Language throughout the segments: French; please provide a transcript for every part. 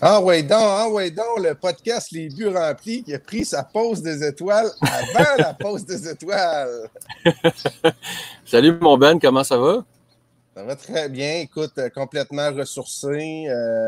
Ah ouais donc, le podcast Les Buts Remplis qui a pris sa pause des étoiles avant la pause des étoiles. Salut mon Ben, comment ça va? Ça va très bien. Écoute, complètement ressourcé.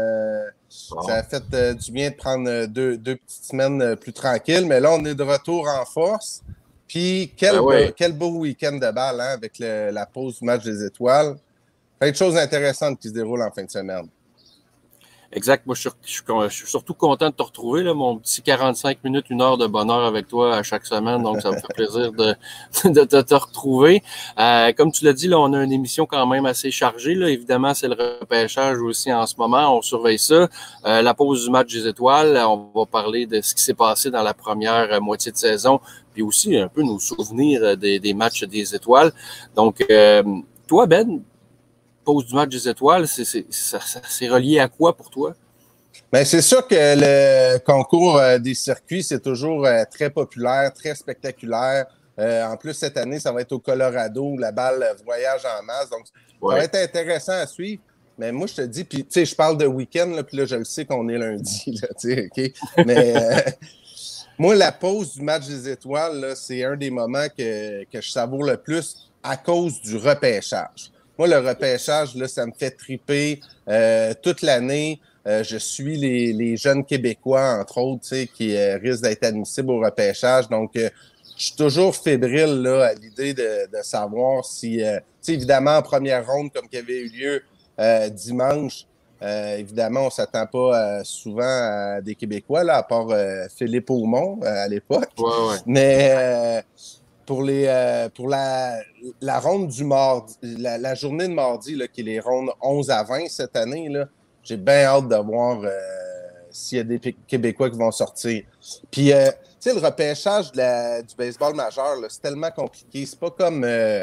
Ça a fait du bien de prendre deux petites semaines plus tranquilles, mais là, on est de retour en force. Puis, quel beau week-end de balle hein, avec la pause du match des étoiles. Plein de choses intéressantes qui se déroulent en fin de semaine. Exact. Moi, je suis surtout content de te retrouver, là, mon petit 45 minutes, 1 heure de bonheur avec toi à chaque semaine. Donc, ça me fait plaisir de te retrouver. Comme tu l'as dit, là, on a une émission quand même assez chargée. Là. Évidemment, c'est le repêchage aussi en ce moment. On surveille ça. La pause du match des étoiles. On va parler de ce qui s'est passé dans la première moitié de saison. Puis aussi un peu nos souvenirs des matchs des étoiles. Donc, toi, Ben, pause du match des étoiles, c'est relié à quoi pour toi? Bien, c'est sûr que le concours des circuits, c'est toujours très populaire, très spectaculaire. En plus, cette année, ça va être au Colorado où la balle voyage en masse. Donc, ça va être intéressant à suivre. Mais moi, je te dis, puis tu sais, je parle de week-end, puis là, je le sais qu'on est lundi, là, tu sais, OK? Mais moi, la pause du match des étoiles, là, c'est un des moments que je savoure le plus à cause du repêchage. Moi, le repêchage, là, ça me fait triper toute l'année. Je suis les jeunes Québécois, entre autres, qui risquent d'être admissibles au repêchage. Donc, je suis toujours fébrile là, à l'idée de savoir si, évidemment, en première ronde, comme qui avait eu lieu dimanche, évidemment, on ne s'attend pas souvent à des Québécois, là, à part Philippe Aumont à l'époque. Ouais. Mais pour la ronde du mardi, la journée de mardi, là, qui est les rondes 11 à 20 cette année, là, j'ai bien hâte de voir s'il y a des Québécois qui vont sortir. Puis, tu sais, le repêchage du baseball majeur, là, c'est tellement compliqué. C'est pas comme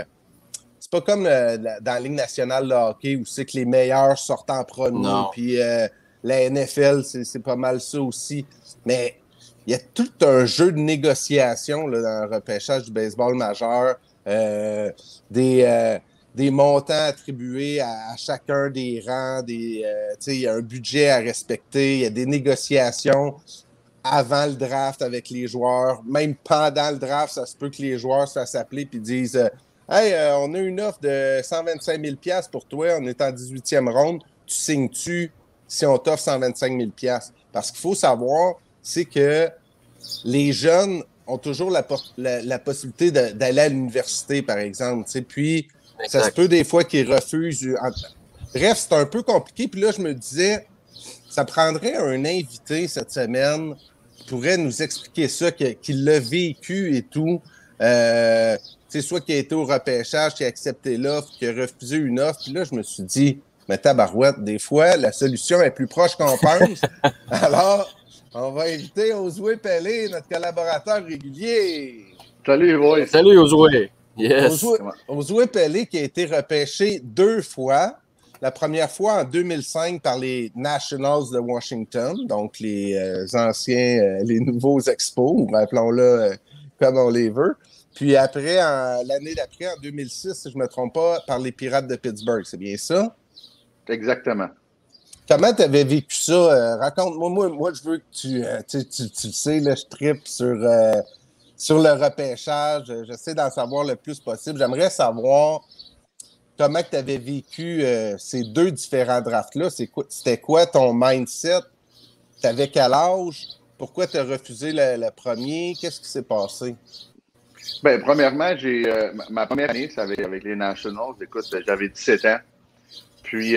dans la Ligue nationale de hockey où c'est que les meilleurs sortent en premier. Puis, la NFL, c'est pas mal ça aussi. Mais il y a tout un jeu de négociation là, dans le repêchage du baseball majeur. Des montants attribués à chacun des rangs, il y a un budget à respecter, il y a des négociations avant le draft avec les joueurs. Même pendant le draft, ça se peut que les joueurs se fassent appeler et disent Hey, on a une offre de 125 000 $ pour toi, on est en 18e ronde, tu signes-tu si on t'offre 125 000 $? Parce qu'il faut savoir, c'est que les jeunes ont toujours la possibilité d'aller à l'université, par exemple. Puis, ça se peut des fois qu'ils refusent. Bref, c'est un peu compliqué. Puis là, je me disais, ça prendrait un invité cette semaine qui pourrait nous expliquer ça, qu'il l'a vécu et tout. Soit qui a été au repêchage, qui a accepté l'offre, qui a refusé une offre. Puis là, je me suis dit, mais tabarouette, des fois, la solution est plus proche qu'on pense. Alors, on va inviter Josué Pellé, notre collaborateur régulier. Salut, boys. Salut, Josué. Yes. Josué Pellé qui a été repêché 2 fois. La première fois en 2005 par les Nationals de Washington, donc les anciens, les nouveaux Expos, appelons-le comme on les veut. Puis après, l'année d'après, en 2006, si je ne me trompe pas, par les Pirates de Pittsburgh. C'est bien ça? Exactement. Comment tu avais vécu ça? Raconte-moi. Moi, je veux que tu le sais, là, je trippe sur le repêchage. J'essaie d'en savoir le plus possible. J'aimerais savoir comment tu avais vécu ces 2 différents drafts-là. C'était quoi ton mindset? Tu avais quel âge? Pourquoi tu as refusé le premier? Qu'est-ce qui s'est passé? Bien, premièrement, ma première année, c'est avec les Nationals. Écoute, j'avais 17 ans. Puis,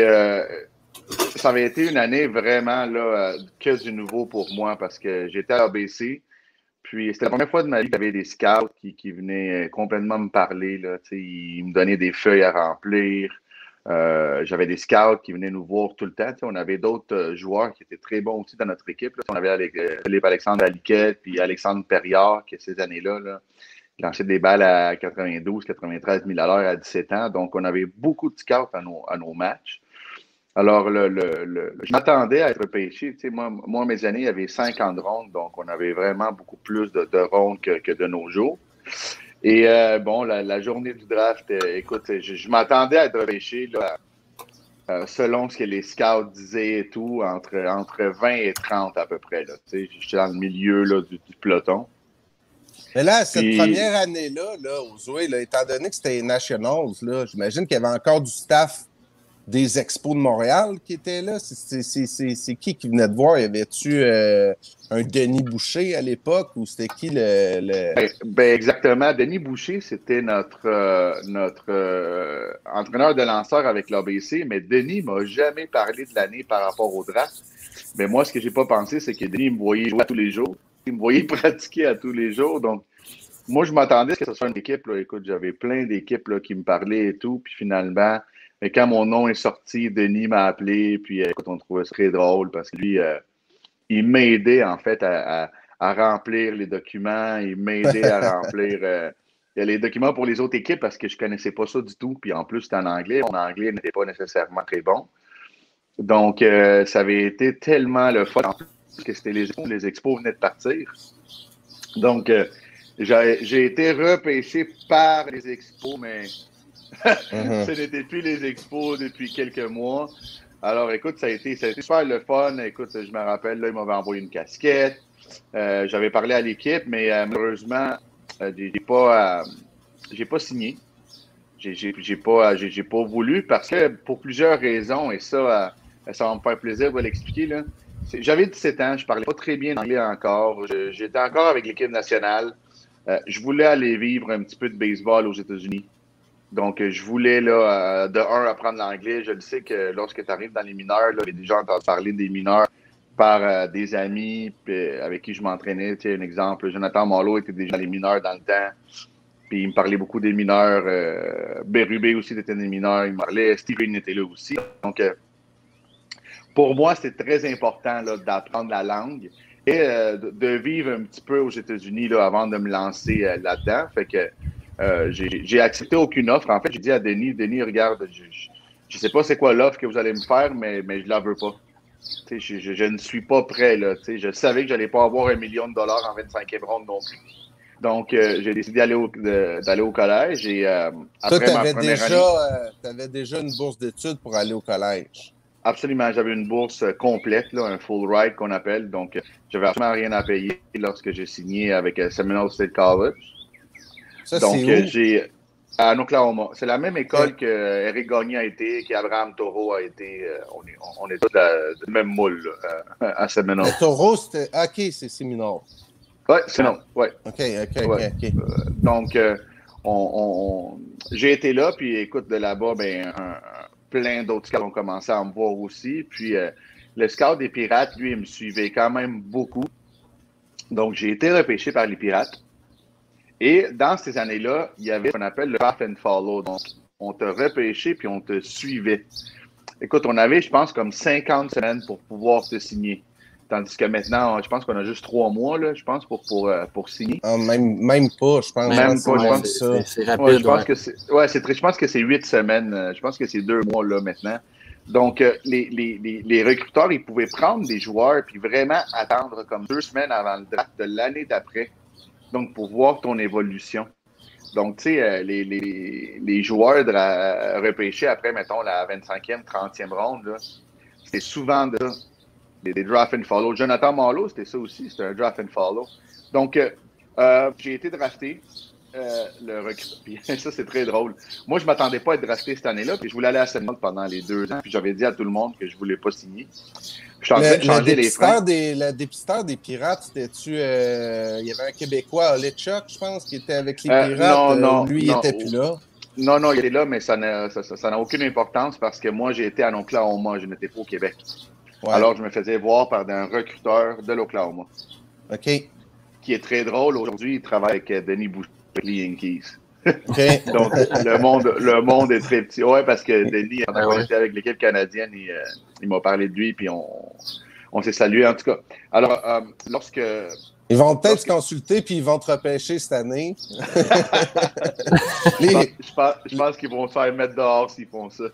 ça avait été une année vraiment là, que du nouveau pour moi parce que j'étais à ABC. Puis, c'était la première fois de ma vie qu'il y avait des scouts qui venaient complètement me parler. Là, ils me donnaient des feuilles à remplir. J'avais des scouts qui venaient nous voir tout le temps. On avait d'autres joueurs qui étaient très bons aussi dans notre équipe. Là. On avait Philippe Alexandre Aliquette puis Alexandre Perriard qui, ces années-là, lançait des balles à 92, 93 000 $ à 17 ans. Donc, on avait beaucoup de scouts à nos matchs. Alors, je m'attendais à être pêché. Moi, mes années, il y avait 50 rondes, donc on avait vraiment beaucoup plus de rondes que de nos jours. Et la journée du draft, écoute, je m'attendais à être pêché là, selon ce que les scouts disaient et tout, entre 20 et 30 à peu près. J'étais dans le milieu là, du peloton. Mais là, cette première année-là, là, au Zoé, là, étant donné que c'était les Nationals, là, j'imagine qu'il y avait encore du staff des Expos de Montréal qui était là. C'est qui venait te voir? Y avait-tu un Denis Boucher à l'époque ou c'était qui le... Ben, exactement. Denis Boucher, c'était notre entraîneur de lanceur avec l'ABC, mais Denis m'a jamais parlé de l'année par rapport au draft. Mais moi, ce que j'ai pas pensé, c'est que Denis me voyait jouer à tous les jours. Il me voyait pratiquer à tous les jours. Donc, moi, je m'attendais à ce que ce soit une équipe. Là. Écoute, j'avais plein d'équipes là, qui me parlaient et tout. Puis finalement, mais quand mon nom est sorti, Denis m'a appelé. Puis écoute, on trouvait ça très drôle parce que lui, il m'aidait en fait à remplir les documents. Il m'aidait à remplir les documents pour les autres équipes parce que je ne connaissais pas ça du tout. Puis en plus, c'était en anglais. Mon anglais n'était pas nécessairement très bon. Donc, ça avait été tellement le fun. En plus, que c'était les expos venaient de partir. Donc, j'ai été repêché par les expos, mais ce n'était plus les expos depuis quelques mois. Alors, écoute, ça a été super le fun. Écoute, je me rappelle, là, ils m'avaient envoyé une casquette. J'avais parlé à l'équipe, mais malheureusement, j'ai pas signé. J'ai pas voulu parce que pour plusieurs raisons, et ça va me faire plaisir de l'expliquer, là. J'avais 17 ans, je parlais pas très bien anglais encore. J'étais encore avec l'équipe nationale. Je voulais aller vivre un petit peu de baseball aux États-Unis. Donc, je voulais, là, de un, apprendre l'anglais. Je le sais que lorsque tu arrives dans les mineurs, là, j'ai déjà entendu parler des mineurs par des amis avec qui je m'entraînais. Tu sais, un exemple, Jonathan Malo était déjà dans les mineurs dans le temps. Puis il me parlait beaucoup des mineurs. Bérubé aussi était des mineurs. Il me parlait. Steven était là aussi. Donc, pour moi, c'était très important là, d'apprendre la langue et de vivre un petit peu aux États-Unis là, avant de me lancer là-dedans. Fait que j'ai accepté aucune offre. En fait, j'ai dit à Denis, regarde, je sais pas c'est quoi l'offre que vous allez me faire, mais je la veux pas. Je ne suis pas prêt. Là, je savais que je n'allais pas avoir $1 million en 25e ronde non plus. Donc, j'ai décidé d'aller au collège. Et après toi, ma première année... tu avais déjà une bourse d'études pour aller au collège. Absolument. J'avais une bourse complète, là, un full ride qu'on appelle. Donc, j'avais absolument rien à payer lorsque j'ai signé avec Seminole State College. Ça, donc, c'est où? j'ai à Oklahoma. C'est la même école que Eric Gagné a été, qu'Abraham Taureau a été. On est tous du même moule là, à Seminole. Le Taureau, c'était... OK, c'est Seminole. Oui, Seminole, oui. OK. Donc, j'ai été là, puis écoute, de là-bas, plein d'autres scouts ont commencé à me voir aussi. Puis, le scout des Pirates, lui, il me suivait quand même beaucoup. Donc, j'ai été repêché par les Pirates. Et dans ces années-là, il y avait ce qu'on appelle le draft and follow. Donc, on te repêchait puis on te suivait. Écoute, on avait, je pense, comme 50 semaines pour pouvoir te signer. Tandis que maintenant, je pense qu'on a juste 3 mois, là, je pense, pour signer. Ah, même pas, je pense. Même pas, je pense. C'est rapide. Ouais, je pense que je pense que c'est 8 semaines. Je pense que c'est 2 mois, là, maintenant. Donc, les recruteurs, ils pouvaient prendre des joueurs puis vraiment attendre comme 2 semaines avant le draft de l'année d'après. Donc, pour voir ton évolution. Donc, tu sais, les joueurs repêchés après, mettons, la 25e, 30e ronde, là, c'était souvent des draft and follow. Jonathan Malo, c'était ça aussi, c'était un draft and follow. Donc, j'ai été drafté. Le recruteur. Puis ça, c'est très drôle. Moi, je ne m'attendais pas à être drafté cette année-là, puis je voulais aller à Seminole pendant les 2 ans, puis j'avais dit à tout le monde que je ne voulais pas signer. Je suis en train de changer les freins. Le dépisteur des Pirates, c'était-tu... il y avait un Québécois, Olechuk, je pense, qui était avec les Pirates. Non, lui, il n'était plus là. Non, il était là, mais ça n'a aucune importance parce que moi, j'ai été à Oklahoma, je n'étais pas au Québec. Ouais. Alors, je me faisais voir par un recruteur de l'Oklahoma. OK. Qui est très drôle. Aujourd'hui, il travaille avec Denis Boucher, avec les Yankees. Okay. Donc, le monde est très petit. Ouais, parce que Denis, quand on était avec l'équipe canadienne, il m'a parlé de lui, puis on s'est salué, en tout cas. Alors, lorsque... Ils vont peut-être se consulter, puis ils vont te repêcher cette année. Je pense qu'ils vont se faire mettre dehors s'ils font ça.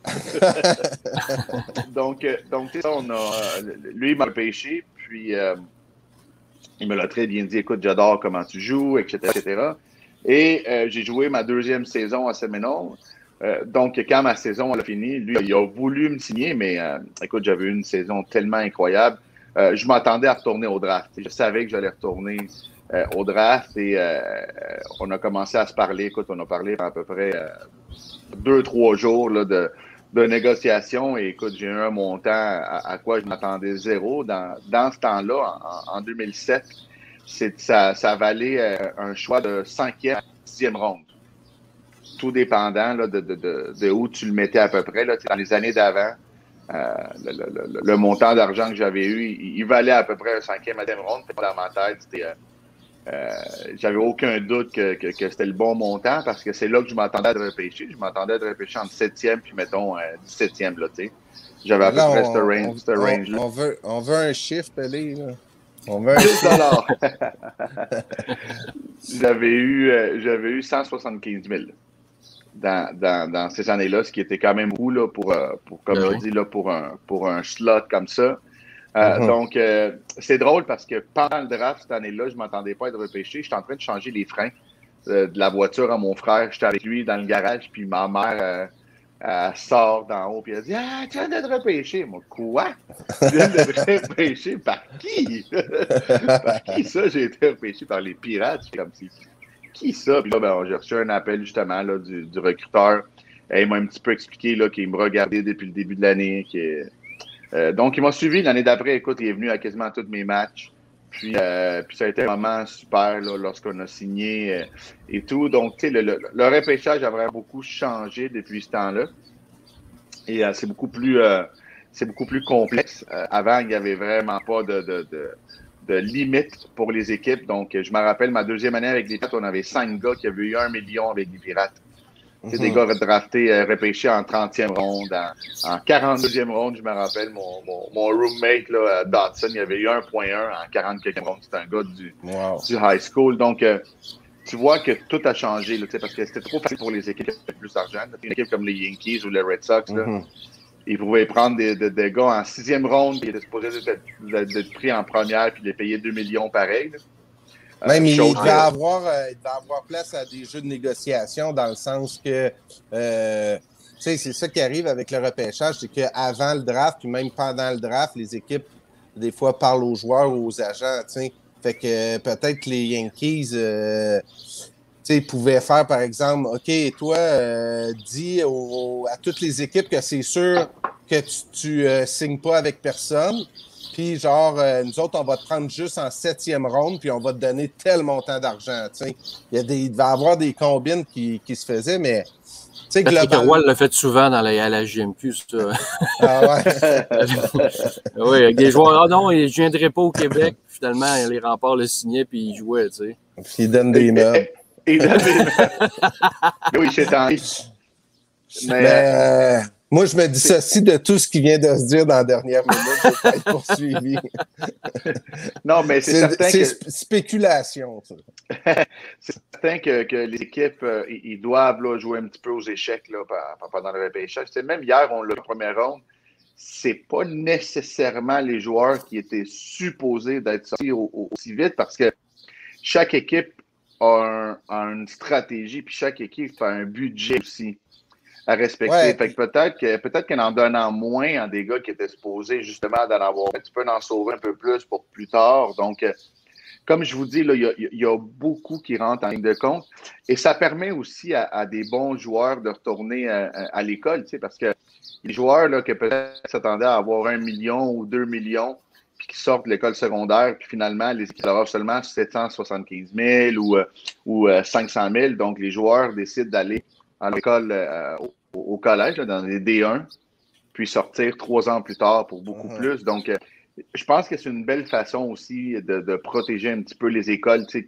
donc ça, lui, il m'a repêché, puis il me l'a très bien dit, écoute, j'adore comment tu joues, etc., etc. Et j'ai joué ma 2e saison à Seminole, Donc, quand ma saison a fini, lui, il a voulu me signer, mais écoute, j'avais eu une saison tellement incroyable. Je m'attendais à retourner au draft. Je savais que j'allais retourner au draft et on a commencé à se parler. Écoute, on a parlé à peu près 2-3 jours là, de négociations. Et écoute, j'ai eu un montant à quoi je m'attendais zéro. Dans ce temps-là, en 2007, ça valait un choix de 5e à 6e ronde. Tout dépendant là, de où tu le mettais à peu près. Là, dans les années d'avant, le montant d'argent que j'avais eu, il valait à peu près un 5e à 10e ronde. Dans ma tête, j'avais aucun doute que c'était le bon montant parce que c'est là que je m'attendais à être repêché. Je m'attendais à être repêché entre 7e puis, mettons, 17e. Là, j'avais à peu près ce range-là. On veut un chiffre, Pelé. Là. On veut un 10 J'avais eu 175 000 dans ces années-là, ce qui était quand même beaucoup là, pour comme je dis, là, pour un slot comme ça. Donc, c'est drôle parce que pendant le draft cette année-là, je ne m'attendais pas à être repêché. J'étais en train de changer les freins de la voiture à mon frère. J'étais avec lui dans le garage, puis ma mère elle sort d'en haut, puis elle dit « Ah, tu viens d'être repêché! » Moi, quoi? Tu viens d'être repêché par qui? Par qui ça? J'ai été repêché par les Pirates. C'est comme si... Qui ça? Puis là, j'ai reçu un appel justement là, du recruteur. Et il m'a un petit peu expliqué là, qu'il me regardait depuis le début de l'année. Donc, il m'a suivi l'année d'après. Écoute, il est venu à quasiment tous mes matchs. Puis ça a été un moment super là, lorsqu'on a signé et tout. Donc, tu sais, le repêchage a vraiment beaucoup changé depuis ce temps-là. Et c'est beaucoup plus complexe. Avant, il n'y avait vraiment pas de limite pour les équipes. Donc, je me rappelle, ma deuxième année avec les Pirates, on avait 5 gars qui avaient eu 1 million avec les Pirates. C'est des gars draftés, repêchés en 30e ronde, en 42e ronde, je me rappelle, mon roommate, là, Dotson, il avait eu 1.1 en 44e ronde. C'était un gars du high school. Donc, tu vois que tout a changé, là, parce que c'était trop facile pour les équipes qui avaient plus d'argent. Une équipe comme les Yankees ou les Red Sox, là, ils pouvaient prendre des gars en 6e ronde qui étaient supposés d'être pris en première puis les payer 2 millions pareil. Même il devait avoir place à des jeux de négociation dans le sens que c'est ça qui arrive avec le repêchage, c'est qu'avant le draft, puis même pendant le draft, les équipes, des fois, parlent aux joueurs ou aux agents. T'sais. Fait que peut-être que les Yankees pouvaient faire, par exemple, OK, toi, dis à toutes les équipes que c'est sûr que tu signes pas avec personne. Puis, genre, nous autres, on va te prendre juste en 7e ronde, puis on va te donner tel montant d'argent. Il devait y avoir des combines qui se faisaient, mais. Patrick Roy l'a fait souvent à la JMQ, ça. Ah ouais? Oui, avec des joueurs. Ah non, je ne viendrai pas au Québec. Finalement, les remparts le signaient, puis ils jouaient, tu sais. Puis ils donnent des meubles. Ils donnent des meubles. Oui, c'est temps. Mais moi, je me dissocie de tout ce qui vient de se dire dans la dernière minute. Je ne vais pas être poursuivi. Non, mais c'est certain que... C'est spéculation, ça. C'est certain que les équipes, ils doivent là, jouer un petit peu aux échecs là, pendant le repêchage. Même hier, on l'a en première ronde. C'est pas nécessairement les joueurs qui étaient supposés d'être sortis aussi vite parce que chaque équipe a une stratégie puis chaque équipe a un budget aussi à respecter. Ouais. Fait que peut-être qu'en donnant moins à des gars qui étaient supposés justement d'en avoir, tu peux en sauver un peu plus pour plus tard. Donc, comme je vous dis, là, il y a beaucoup qui rentrent en ligne de compte et ça permet aussi à des bons joueurs de retourner à l'école, tu sais, parce que les joueurs là, qui peut-être s'attendaient à avoir 1 million ou 2 millions puis qui sortent de l'école secondaire, puis finalement, les équipes auront seulement 775 000 ou 500 000. Donc, les joueurs décident d'aller à l'école, au collège, là, dans les D1, puis sortir 3 ans plus tard pour beaucoup plus. Donc, je pense que c'est une belle façon aussi de protéger un petit peu les écoles, tu sais,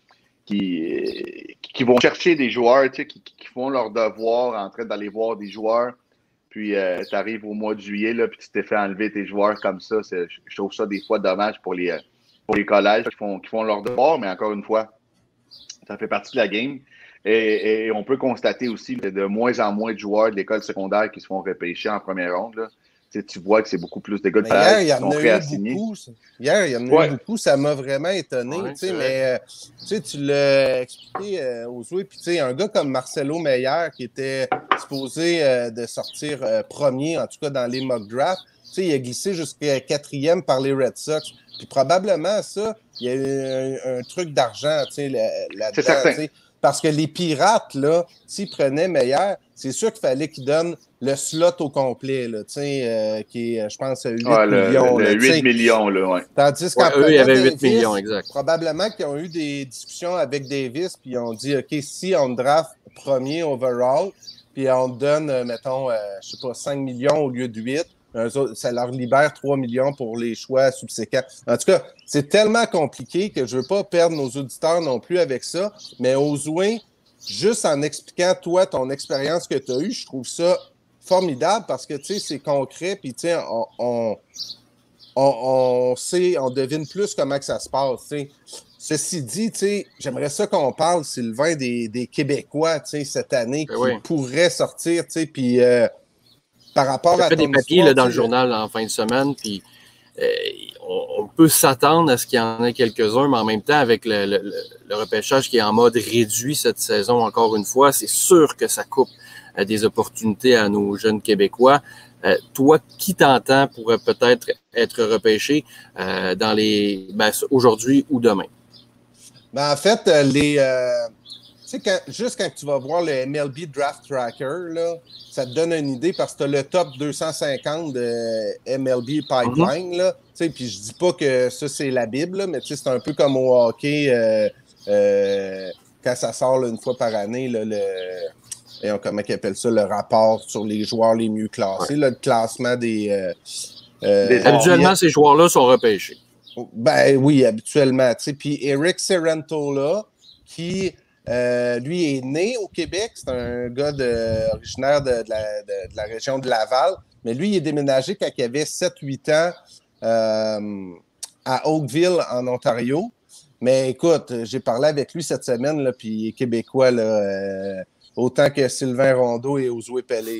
qui vont chercher des joueurs, tu sais, qui font leur devoir en train d'aller voir des joueurs. Puis, tu arrives au mois de juillet, là, puis tu t'es fait enlever tes joueurs comme ça. Je trouve ça des fois dommage pour les collèges qui font leur devoir, mais encore une fois, ça fait partie de la game. Et on peut constater aussi de moins en moins de joueurs de l'école secondaire qui se font repêcher en première ronde. Là. tu vois que c'est beaucoup plus de gars de hier, il y qui en sont a prêts à eu signer. beaucoup. Hier, il y en a eu beaucoup. Ça m'a vraiment étonné. Mais tu l'as expliqué aux joueurs. Puis un gars comme Marcelo Meyer, qui était supposé de sortir premier, en tout cas dans les mock drafts, il a glissé jusqu'à 4e par les Red Sox. Puis probablement, ça, il y a eu un truc d'argent là-dedans. C'est certain. Parce que les Pirates, là, s'ils prenaient Meyer, c'est sûr qu'il fallait qu'ils donnent le slot au complet, là, qui est, je pense, 8 millions. Le 8 millions, là, ouais. Tandis qu'en eux, il y avait Davis, 8 millions, exact. Probablement qu'ils ont eu des discussions avec Davis, puis ils ont dit, OK, si on draft premier overall, puis on donne, mettons, je sais pas, 5 millions au lieu de 8, ça leur libère 3 millions pour les choix subséquents. En tout cas, c'est tellement compliqué que je ne veux pas perdre nos auditeurs non plus avec ça, mais Ozouin, juste en expliquant, toi, ton expérience que tu as eue, je trouve ça formidable parce que, tu sais, c'est concret, puis, tu sais, on sait, on devine plus comment que ça se passe, tu sais. Ceci dit, tu sais, j'aimerais ça qu'on parle, Sylvain, des Québécois, tu sais, cette année, qui pourraient sortir, tu sais, puis... par rapport à ton des papiers là, dans le journal en fin de semaine, puis on peut s'attendre à ce qu'il y en ait quelques-uns, mais en même temps, avec le repêchage qui est en mode réduit cette saison, encore une fois, c'est sûr que ça coupe des opportunités à nos jeunes Québécois. Toi, qui t'entends pourrait peut-être être repêché dans les aujourd'hui ou demain? En fait, tu sais, juste quand tu vas voir le MLB Draft Tracker, là, ça te donne une idée parce que tu as le top 250 de MLB Pipeline. Là, puis je dis pas que ça, c'est la Bible, là, mais c'est un peu comme au hockey quand ça sort là, une fois par année, là, comment ils appellent ça, le rapport sur les joueurs les mieux classés, là, le classement des... habituellement, ces joueurs-là sont repêchés. Ben oui, habituellement. Puis Eric Cerantola, qui... lui est né au Québec, c'est un gars originaire de la région de Laval, mais lui, il est déménagé quand il avait 7-8 ans à Oakville, en Ontario. Mais écoute, j'ai parlé avec lui cette semaine, là, puis il est québécois, là, autant que Sylvain Rondeau et Ozoué Pellé.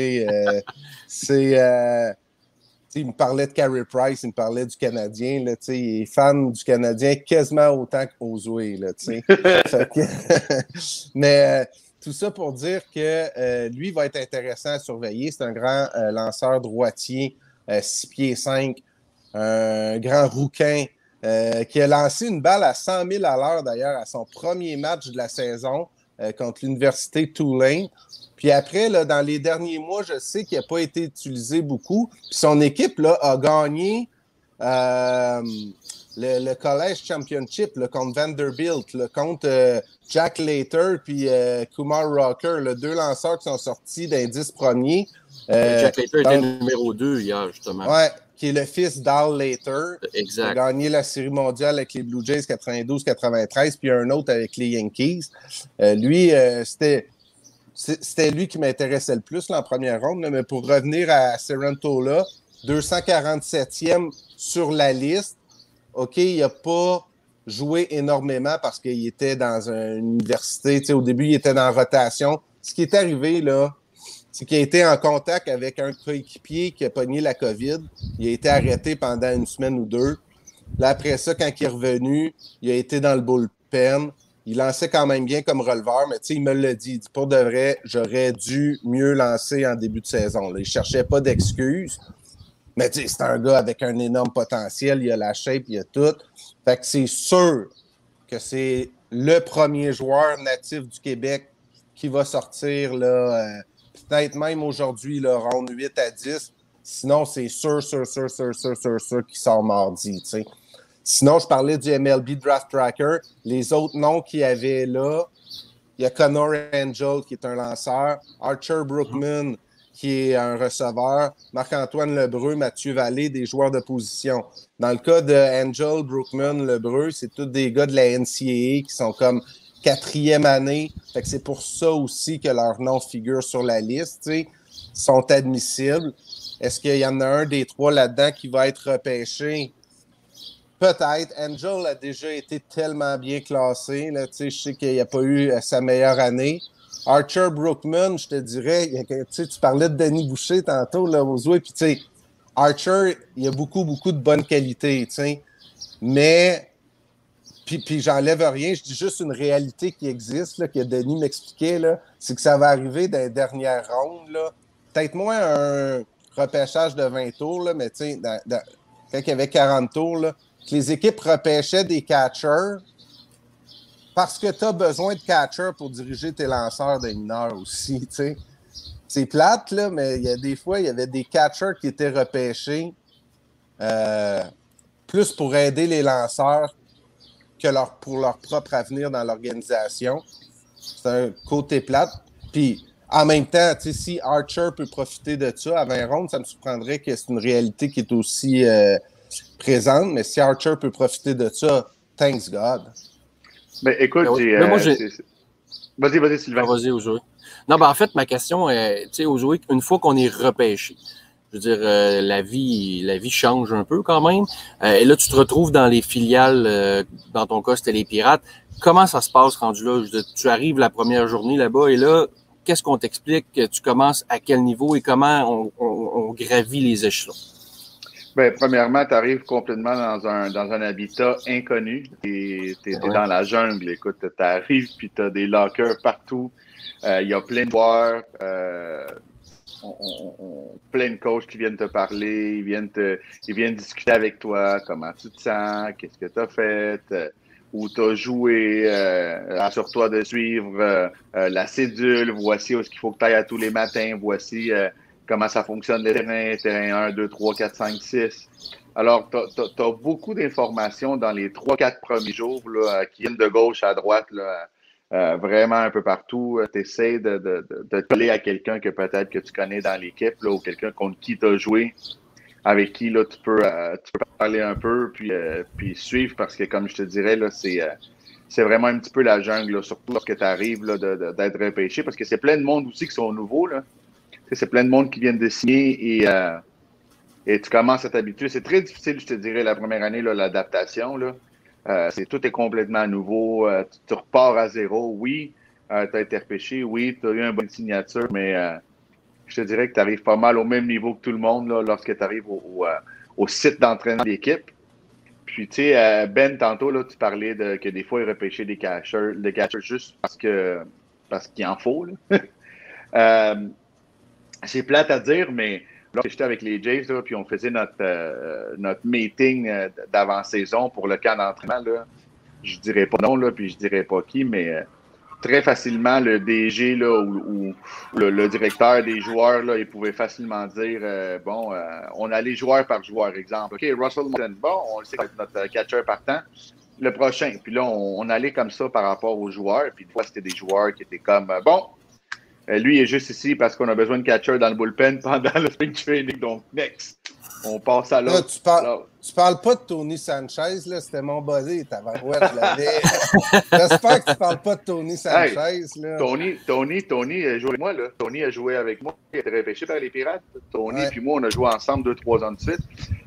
Il me parlait de Carey Price, il me parlait du Canadien. Là, il est fan du Canadien quasiment autant qu'Ozoué. Mais tout ça pour dire que lui va être intéressant à surveiller. C'est un grand lanceur droitier, 6 pieds 5, un grand rouquin qui a lancé une balle à 100 000 à l'heure d'ailleurs à son premier match de la saison contre l'Université Tulane. Puis après, là, dans les derniers mois, je sais qu'il n'a pas été utilisé beaucoup. Puis son équipe là, a gagné le College Championship là, contre Vanderbilt, là, contre Jack Leiter puis Kumar Rocker, là, 2 lanceurs qui sont sortis d'un 10 premiers. Jack Leiter était numéro 2 hier, justement. Oui, qui est le fils d'Al Leiter. Exact. Il a gagné la Série mondiale avec les Blue Jays 92-93, puis un autre avec les Yankees. Lui, c'était lui qui m'intéressait le plus là, en première ronde. Là, mais pour revenir à Cerantola, 247e sur la liste. OK, il n'a pas joué énormément parce qu'il était dans une université. Au début, il était dans la rotation. Ce qui est arrivé, là, c'est qu'il a été en contact avec un coéquipier qui a pogné la COVID. Il a été arrêté pendant une semaine ou 2. Là, après ça, quand il est revenu, il a été dans le bullpen. Il lançait quand même bien comme releveur, mais il me l'a dit. Pour de vrai, j'aurais dû mieux lancer en début de saison. Là. Il ne cherchait pas d'excuses. Mais c'est un gars avec un énorme potentiel. Il a la shape, il a tout. Fait que c'est sûr que c'est le premier joueur natif du Québec qui va sortir là, peut-être même aujourd'hui, là, ronde 8 à 10. Sinon, c'est sûr qu'il sort mardi. T'sais. Sinon, je parlais du MLB Draft Tracker. Les autres noms qu'il y avait là, il y a Connor Angel, qui est un lanceur, Archer Brookman, qui est un receveur, Marc-Antoine Lebreu, Mathieu Vallée, des joueurs de position. Dans le cas de Angel, Brookman, Lebreu, c'est tous des gars de la NCAA qui sont comme 4e année. Fait que c'est pour ça aussi que leurs noms figurent sur la liste. T'sais. Sont admissibles. Est-ce qu'il y en a un des 3 là-dedans qui va être repêché? Peut-être. Angel a déjà été tellement bien classé. Là, je sais qu'il n'a pas eu sa meilleure année. Archer Brookman, je te dirais, tu parlais de Denis Boucher tantôt, là, aux Oies, puis Archer, il a beaucoup, beaucoup de bonnes qualités, tu sais. Mais, puis j'enlève rien, je dis juste une réalité qui existe, là, que Denis m'expliquait, là, c'est que ça va arriver dans les dernières rondes, là. Peut-être moins un repêchage de 20 tours, là, mais tu sais, quand il y avait 40 tours, là, que les équipes repêchaient des catchers parce que tu as besoin de catchers pour diriger tes lanceurs des mineurs aussi, tu sais. C'est plate, là, mais il y a des fois, il y avait des catchers qui étaient repêchés plus pour aider les lanceurs que pour leur propre avenir dans l'organisation. C'est un côté plate. Puis, en même temps, si Archer peut profiter de ça à 20 rondes, ça me surprendrait que c'est une réalité qui est aussi présente. Mais si Archer peut profiter de ça, thanks God. Ben, écoute, Vas-y, Sylvain. Vas-y, Ojoué. Non, ben en fait, ma question est, tu sais, Ojoué, une fois qu'on est repêché, je veux dire, la vie change un peu quand même. Et là, tu te retrouves dans les filiales, dans ton cas, c'était les Pirates. Comment ça se passe rendu là? Je veux dire, tu arrives la première journée là-bas et là, qu'est-ce qu'on t'explique? Tu commences à quel niveau et comment on gravit les échelons? Ben, premièrement, tu arrives complètement dans un habitat inconnu. T'es dans la jungle. Écoute, tu arrives puis tu as des lockers partout. Il y a plein de joueurs. Plein de coachs qui viennent te parler, ils viennent discuter avec toi, comment tu te sens, qu'est-ce que tu as fait, où tu as joué, assure-toi de suivre la cédule, voici où est-ce qu'il faut que tu ailles à tous les matins, voici comment ça fonctionne le terrain 1, 2, 3, 4, 5, 6. Alors, tu as beaucoup d'informations dans les 3-4 premiers jours là, qui viennent de gauche à droite, là, vraiment un peu partout. Tu essaies de coller à quelqu'un que peut-être que tu connais dans l'équipe là, ou quelqu'un contre qui tu as joué, avec qui là, tu peux parler un peu puis suivre parce que, comme je te dirais, là, c'est vraiment un petit peu la jungle, là, surtout lorsque tu arrives d'être repêché parce que c'est plein de monde aussi qui sont nouveaux. Là. C'est plein de monde qui viennent de signer et tu commences à t'habituer. C'est très difficile, je te dirais, la première année, là, l'adaptation. Là. Tout est complètement nouveau. Tu repars à zéro. Oui, tu as été repêché. Oui, tu as eu une bonne signature, mais je te dirais que tu arrives pas mal au même niveau que tout le monde là, lorsque tu arrives au site d'entraînement d'équipe. Puis, tu sais, Ben, tantôt, là, tu parlais que des fois, il repêchait des catchers juste parce qu'il en faut. Là. C'est plate à dire, mais lorsque j'étais avec les Jays, là, puis on faisait notre meeting d'avant-saison pour le camp d'entraînement, là, je dirais pas non, là, puis je dirais pas qui, mais très facilement, le DG là, ou le directeur des joueurs, là, il pouvait facilement dire on allait joueur par joueur, exemple. OK, Russell Wilson, bon, on le sait que notre catcher partant. Le prochain. Puis là, on allait comme ça par rapport aux joueurs. Puis des fois, c'était des joueurs qui étaient comme lui, il est juste ici parce qu'on a besoin de catcher dans le bullpen pendant le spring training. Donc, next. On passe à l'autre. Tu parles pas de Tony Sanchez, là. C'était mon body. Tabarouette, je l'avais. J'espère que tu parles pas de Tony Sanchez, là. Tony a joué avec moi, là. Tony a joué avec moi. Il a été repêché par les Pirates. Tony puis moi, on a joué ensemble 2-3 ans de suite.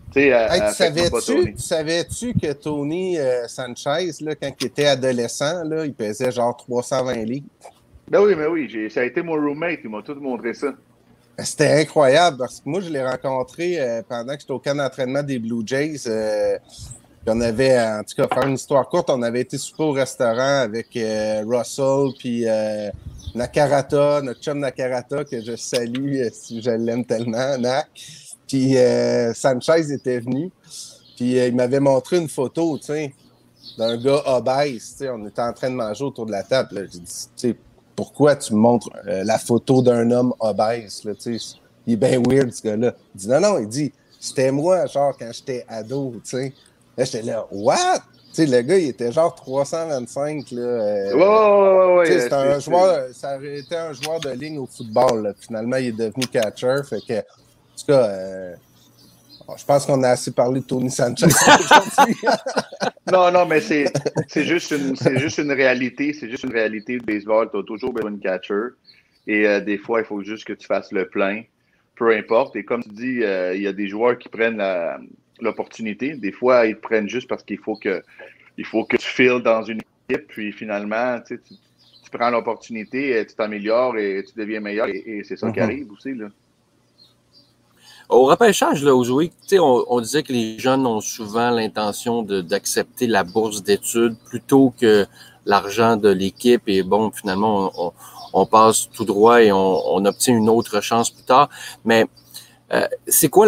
Savais-tu que Tony Sanchez, là, quand il était adolescent, là, il pesait genre 320 livres? Ben oui, ça a été mon roommate, il m'a tout montré ça. C'était incroyable parce que moi, je l'ai rencontré pendant que j'étais au camp d'entraînement des Blue Jays. On avait, en tout cas, faire une histoire courte, on avait été souper au restaurant avec Russell puis Nakarata, notre chum Nakarata, que je salue si je l'aime tellement, Nak. Puis Sanchez était venu, puis il m'avait montré une photo, tu sais, d'un gars obèse. Tu sais, on était en train de manger autour de la table. J'ai dit, tu sais, pourquoi tu me montres la photo d'un homme obèse? Là, il est bien weird, ce gars-là. Il dit non, il dit, c'était moi, genre, quand j'étais ado, tu sais. Là, j'étais là, what? Tu sais, le gars, il était genre 325, là. Ouais, c'était un joueur, ça aurait été un joueur de ligne au football, là. Finalement, il est devenu catcher, fait que, en tout cas, je pense qu'on a assez parlé de Tony Sanchez aujourd'hui. Non, mais c'est juste une réalité. C'est juste une réalité de baseball. Tu as toujours besoin de catcher. Et des fois, il faut juste que tu fasses le plein. Peu importe. Et comme tu dis, il y a des joueurs qui prennent l'opportunité. Des fois, ils te prennent juste parce qu'il faut que tu files dans une équipe. Puis finalement, tu prends l'opportunité, tu t'améliores et tu deviens meilleur. Et c'est ça qui arrive aussi, là. Au repêchage, là, Josué, on disait que les jeunes ont souvent l'intention d'accepter la bourse d'études plutôt que l'argent de l'équipe. Et bon, finalement, on passe tout droit et on obtient une autre chance plus tard. Mais c'est quoi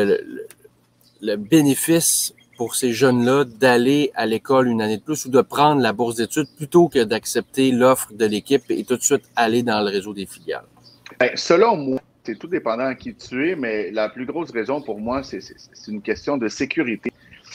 le bénéfice pour ces jeunes-là d'aller à l'école une année de plus ou de prendre la bourse d'études plutôt que d'accepter l'offre de l'équipe et tout de suite aller dans le réseau des filiales? Bien, selon moi, c'est tout dépendant de qui tu es, mais la plus grosse raison pour moi, c'est une question de sécurité.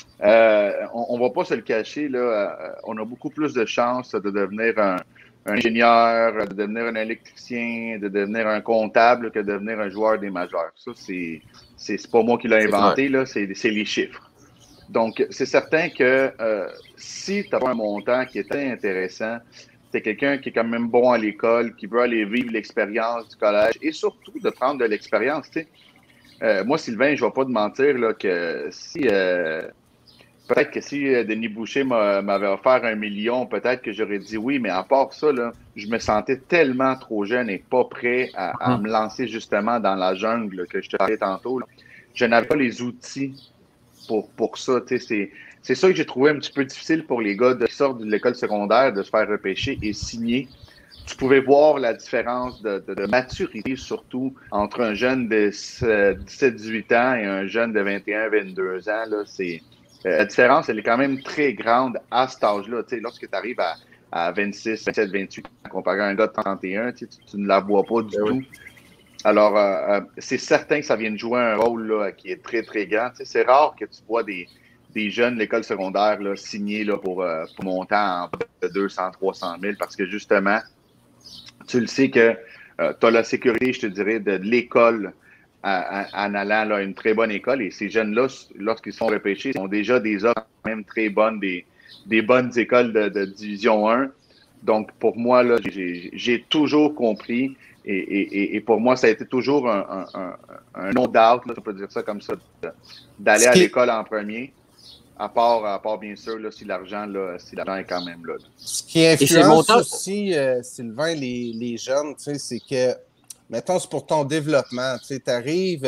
On ne va pas se le cacher, là, on a beaucoup plus de chances de devenir un ingénieur, de devenir un électricien, de devenir un comptable que de devenir un joueur des majeurs. Ça, c'est pas moi qui l'ai inventé, là, c'est les chiffres. Donc, c'est certain que si tu as un montant qui est très intéressant, tu es quelqu'un qui est quand même bon à l'école, qui veut aller vivre l'expérience du collège et surtout de prendre de l'expérience. Moi, Sylvain, je ne vais pas te mentir là, que si peut-être que si Denis Boucher m'avait offert 1 million, peut-être que j'aurais dit oui, mais à part ça, là, je me sentais tellement trop jeune et pas prêt à me lancer justement dans la jungle que je te parlais tantôt. Là. Je n'avais pas les outils pour ça. C'est ça que j'ai trouvé un petit peu difficile pour les gars qui sortent de l'école secondaire, de se faire repêcher et signer. Tu pouvais voir la différence de maturité, surtout, entre un jeune de 17-18 ans et un jeune de 21-22 ans. Là, la différence, elle est quand même très grande à cet âge-là. Lorsque tu arrives à 26, 27, 28 ans, comparé à un gars de 31, tu ne la vois pas du tout. Alors, c'est certain que ça vient de jouer un rôle là, qui est très, très grand. C'est rare que tu vois des jeunes de l'école secondaire là, signés là, pour monter en 200, 300 000 parce que justement, tu le sais que tu as la sécurité, je te dirais, de l'école en allant là, à une très bonne école. Et ces jeunes-là, lorsqu'ils sont repêchés, ils ont déjà des offres quand même très bonnes, des bonnes écoles de Division 1. Donc, pour moi, là, j'ai toujours compris et pour moi, ça a été toujours un no doubt, là, on peut dire ça comme ça, d'aller à l'école en premier. À part bien sûr, là, si l'argent est quand même là. Ce qui influence aussi, Sylvain, les jeunes, c'est que, mettons, c'est pour ton développement. Tu arrives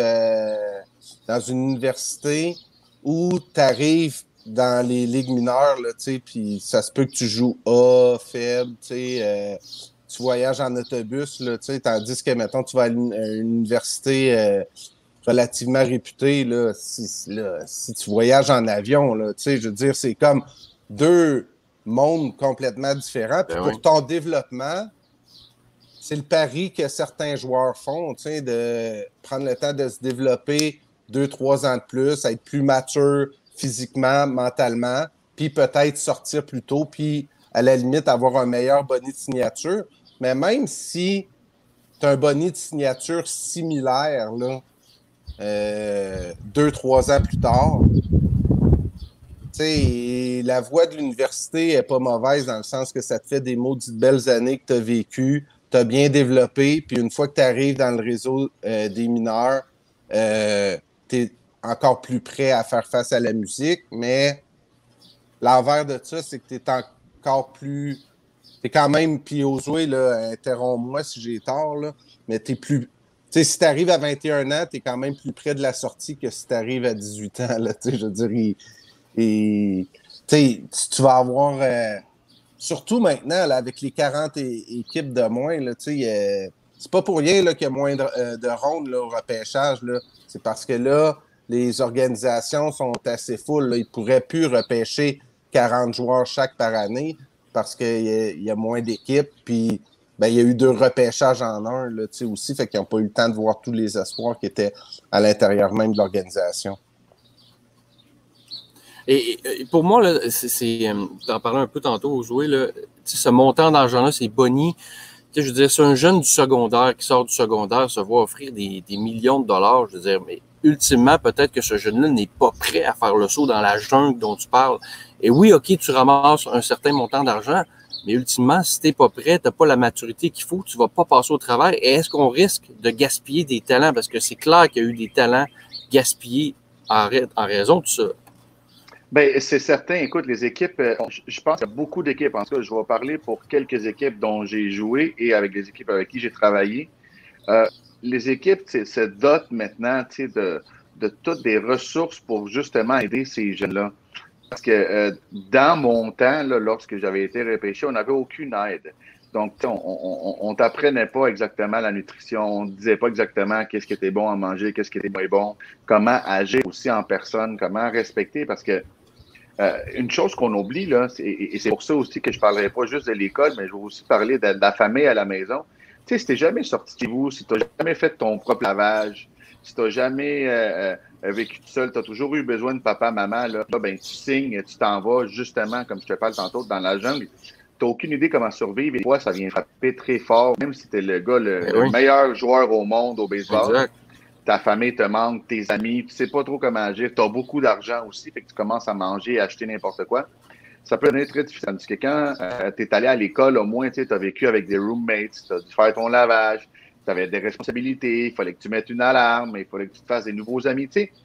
dans une université où tu arrives dans les ligues mineures, puis ça se peut que tu joues A, faible, tu voyages en autobus, là, tandis que, mettons, tu vas à une université relativement réputé, là, si tu voyages en avion, là, je veux dire, c'est comme deux mondes complètement différents. Puis pour ton développement, c'est le pari que certains joueurs font, de prendre le temps de se développer 2-3 ans de plus, être plus mature physiquement, mentalement, puis peut-être sortir plus tôt, puis à la limite avoir un meilleur bonnet de signature. Mais même si tu as un bonnet de signature similaire, là, 2-3 ans plus tard, la voie de l'université n'est pas mauvaise dans le sens que ça te fait des maudites belles années que tu as vécues, tu as bien développé, puis une fois que tu arrives dans le réseau des mineurs, tu es encore plus prêt à faire face à la musique, mais l'envers de ça, c'est que tu es encore plus... Tu es quand même, puis Josué, là, interromps-moi si j'ai tort, là, mais tu es plus... si tu arrives à 21 ans, tu es quand même plus près de la sortie que si tu arrives à 18 ans. Là, je veux dire, tu vas avoir... surtout maintenant, là, avec les 40 équipes de moins, là, c'est pas pour rien là, qu'il y a moins de rondes là, au repêchage. Là. C'est parce que là, les organisations sont assez full. Là. Ils ne pourraient plus repêcher 40 joueurs chaque par année parce qu'il y a moins d'équipes. Puis, il y a eu 2 repêchages en un là, aussi, fait qu'ils n'ont pas eu le temps de voir tous les espoirs qui étaient à l'intérieur même de l'organisation. Et pour moi, là, t'en parlais un peu tantôt au jouet, là, ce montant d'argent-là, c'est boni. Je veux dire, c'est un jeune du secondaire qui sort du secondaire, se voit offrir des millions de dollars. Je veux dire, mais ultimement, peut-être que ce jeune-là n'est pas prêt à faire le saut dans la jungle dont tu parles. Et oui, OK, tu ramasses un certain montant d'argent, mais ultimement, si t'es pas prêt, t'as pas la maturité qu'il faut, tu vas pas passer au travers. Et est-ce qu'on risque de gaspiller des talents? Parce que c'est clair qu'il y a eu des talents gaspillés en raison de ça. Bien, c'est certain. Écoute, les équipes, je pense qu'il y a beaucoup d'équipes. En tout cas, je vais parler pour quelques équipes dont j'ai joué et avec les équipes avec qui j'ai travaillé. les équipes se dotent maintenant de toutes des ressources pour justement aider ces jeunes-là. Parce que dans mon temps, là, lorsque j'avais été repêché, on n'avait aucune aide. Donc, on t'apprenait pas exactement la nutrition, on ne disait pas exactement qu'est-ce qui était bon à manger, qu'est-ce qui était moins bon, comment agir aussi en personne, comment respecter, parce que une chose qu'on oublie, là, et c'est pour ça aussi que je ne parlerai pas juste de l'école, mais je vais aussi parler de la famille à la maison. Tu sais, si tu n'es jamais sorti de chez vous, si tu n'as jamais fait ton propre lavage, si tu n'as jamais vécu tout seul, tu as toujours eu besoin de papa, maman, là, ben, tu signes, tu t'en vas justement, comme je te parle tantôt, dans la jungle. Tu n'as aucune idée comment survivre et toi, ça vient frapper très fort, même si tu es le gars, le meilleur joueur au monde au baseball. Exact. Ta famille te manque, tes amis, tu ne sais pas trop comment agir, tu as beaucoup d'argent aussi, fait que tu commences à manger, à acheter n'importe quoi. Ça peut devenir très difficile. Parce que quand tu es allé à l'école, au moins, tu as vécu avec des roommates, tu as dû faire ton lavage, tu avais des responsabilités, il fallait que tu mettes une alarme, il fallait que tu te fasses des nouveaux amis. Tu sais,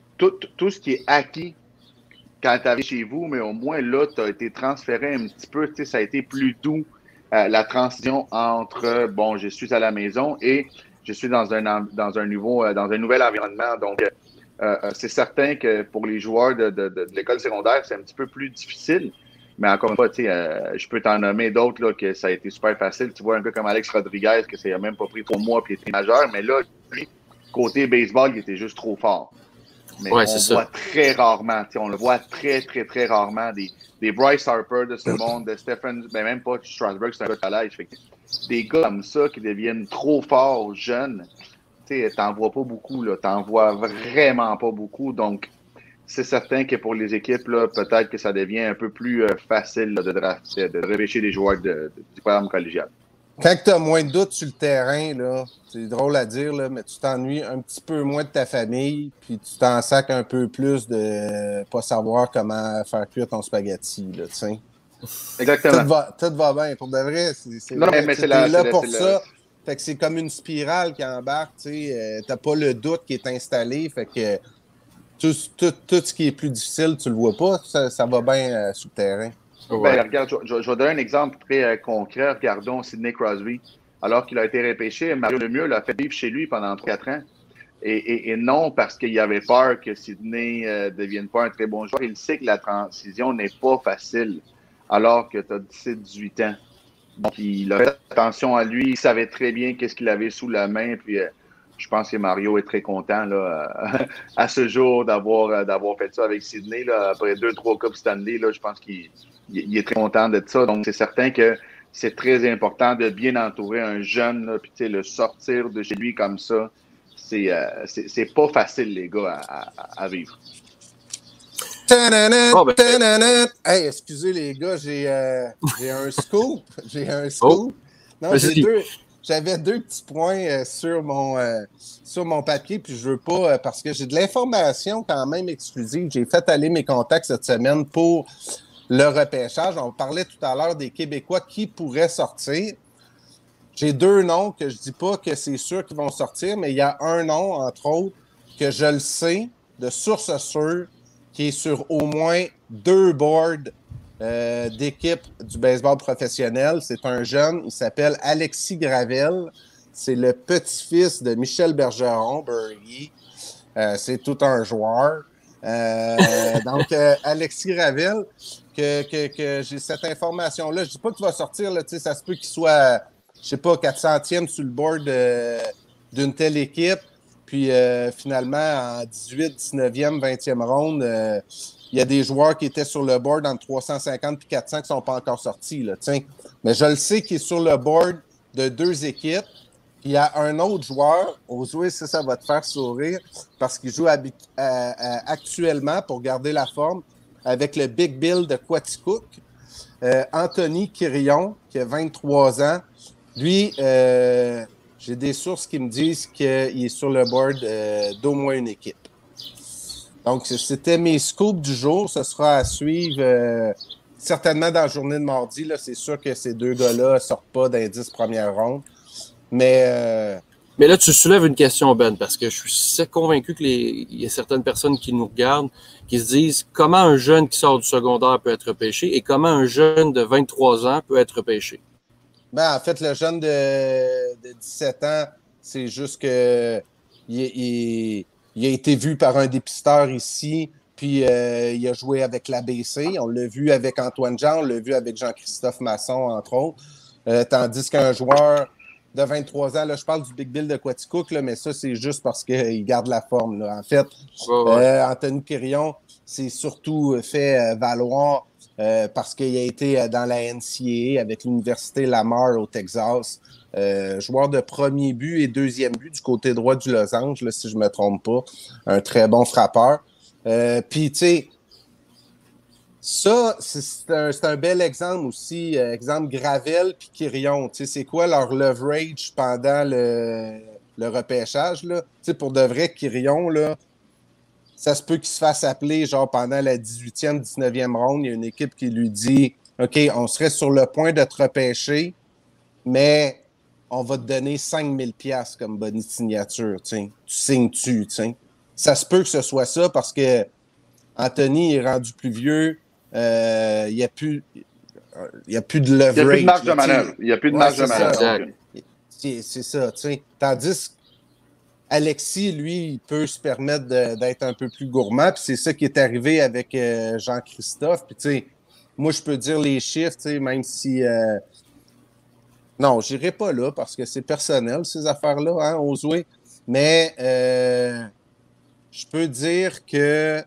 tout ce qui est acquis quand tu arrives chez vous, mais au moins là, tu as été transféré un petit peu, tu sais, ça a été plus doux, la transition entre, bon, je suis à la maison et je suis dans un nouvel environnement. Donc, c'est certain que pour les joueurs de l'école secondaire, c'est un petit peu plus difficile. Mais encore une fois, je peux t'en nommer d'autres là, que ça a été super facile. Tu vois un gars comme Alex Rodriguez, que ça n'a même pas pris 3 mois et il était majeur. Mais là, lui, côté baseball, il était juste trop fort. Mais on voit très rarement, on le voit très, très, très rarement des Bryce Harper de ce monde, de Stephen, ben même pas Strasburg, c'est un gars de collège. Des gars comme ça qui deviennent trop forts jeunes, t'en vois pas beaucoup, là. T'en vois vraiment pas beaucoup. Donc, c'est certain que pour les équipes, là, peut-être que ça devient un peu plus facile là, de repêcher des joueurs du programme collégial. Quand tu as moins de doutes sur le terrain, là, c'est drôle à dire, là, mais tu t'ennuies un petit peu moins de ta famille, puis tu t'en sacs un peu plus de pas savoir comment faire cuire ton spaghetti, là, tu sais. Exactement. Tout va bien. Pour de vrai, c'est non, vrai, mais t'es là pour ça. Fait que c'est comme une spirale qui embarque, tu sais. T'as pas le doute qui est installé, fait que tout ce qui est plus difficile, tu le vois pas. Ça va bien sur le terrain. Ben, regarde, je vais donner un exemple très concret. Regardons Sidney Crosby. Alors qu'il a été repêché, Mario Lemieux l'a fait vivre chez lui pendant 4 ans. Et non parce qu'il avait peur que Sidney ne devienne pas un très bon joueur. Il sait que la transition n'est pas facile alors que tu as 17-18 ans. Donc, il a fait attention à lui. Il savait très bien qu'est-ce qu'il avait sous la main. Puis, je pense que Mario est très content là, à ce jour d'avoir fait ça avec Sidney. Là, après 2-3 Coupes Stanley, là, je pense qu'il est très content de ça. Donc, c'est certain que c'est très important de bien entourer un jeune. Là, puis, le sortir de chez lui comme ça, c'est pas facile, les gars, à vivre. Hey, excusez les gars, j'ai un scoop. J'ai un scoop. Non, j'avais 2 petits points sur mon papier, puis je veux pas, parce que j'ai de l'information quand même exclusive. J'ai fait aller mes contacts cette semaine pour le repêchage. On parlait tout à l'heure des Québécois qui pourraient sortir. J'ai 2 noms que je dis pas que c'est sûr qu'ils vont sortir, mais il y a un nom, entre autres, que je le sais, de source sûre, qui est sur au moins 2 boards d'équipe du baseball professionnel. C'est un jeune, il s'appelle Alexis Gravel. C'est le petit-fils de Michel Bergeron, Burry. C'est tout un joueur. Donc, Alexis Gravel, que j'ai cette information-là. Je dis pas qu'il va sortir, là, ça se peut qu'il soit, je sais pas, 400e sur le board d'une telle équipe. Puis finalement, en 18, 19e, 20e ronde, il y a des joueurs qui étaient sur le board entre 350 et 400 qui ne sont pas encore sortis. Là, mais je le sais qu'il est sur le board de 2 équipes. Puis il y a un autre joueur, Josué, ça va te faire sourire, parce qu'il joue actuellement, pour garder la forme, avec le Big Bill de Quaticook. Anthony Quirion, qui a 23 ans. Lui, j'ai des sources qui me disent qu'il est sur le board d'au moins une équipe. Donc, c'était mes scoops du jour. Ce sera à suivre certainement dans la journée de mardi. Là, c'est sûr que ces 2 gars-là ne sortent pas dans les 10 premières rondes. Mais là, tu soulèves une question, Ben, parce que je suis convaincu qu'il y a certaines personnes qui nous regardent qui se disent comment un jeune qui sort du secondaire peut être repêché et comment un jeune de 23 ans peut être repêché. Ben, en fait, le jeune de 17 ans C'est juste que il a été vu par un dépisteur ici, puis il a joué avec l'ABC. On l'a vu avec Antoine Jean, on l'a vu avec Jean-Christophe Masson, entre autres. Tandis qu'un joueur de 23 ans, là, je parle du Big Bill de Quaticook, là, mais ça, c'est juste parce qu'il garde la forme. Là. En fait, Anthony Quirion s'est surtout fait valoir parce qu'il a été dans la NCAA avec l'Université Lamar au Texas. Joueur de premier but et deuxième but du côté droit du losange, là, si je ne me trompe pas. Un très bon frappeur. Puis, tu sais, ça, c'est un bel exemple aussi. Exemple Gravel puis Quirion. Tu sais, c'est quoi leur leverage pendant le repêchage, là? Tu sais, pour de vrai, Quirion, là, ça se peut qu'il se fasse appeler, genre, pendant la 18e, 19e ronde. Il y a une équipe qui lui dit « OK, on serait sur le point de te repêcher, mais on va te donner 5 000 $ comme bonne signature. Tu signes-tu, tu sais. » Ça se peut que ce soit ça parce que Anthony est rendu plus vieux. Il n'y a plus de leverage. Il n'y a plus de marge de manœuvre. Il n'y a plus de marge de manœuvre. C'est ça, tu sais. Tandis qu'Alexis, lui, il peut se permettre d'être un peu plus gourmand. Puis c'est ça qui est arrivé avec Jean-Christophe. Puis tu sais, moi, je peux dire les chiffres, tu sais, même si... Non, je n'irai pas là parce que c'est personnel, ces affaires-là, hein, Ozoué. Mais je peux dire que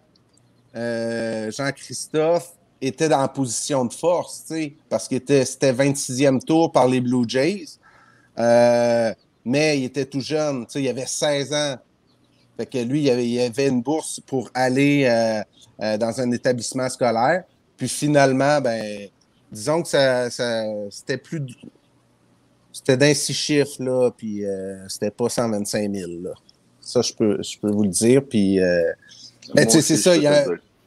Jean-Christophe était dans la position de force, tu sais, parce que c'était 26e tour par les Blue Jays. Mais il était tout jeune, tu sais, il avait 16 ans. Fait que lui, il avait une bourse pour aller dans un établissement scolaire. Puis finalement, ben, disons que c'était plus... C'était d'un 6 chiffres, là, puis c'était pas 125 000, là. Ça, je peux vous le dire, puis... mais tu sais, c'est ça, il y a...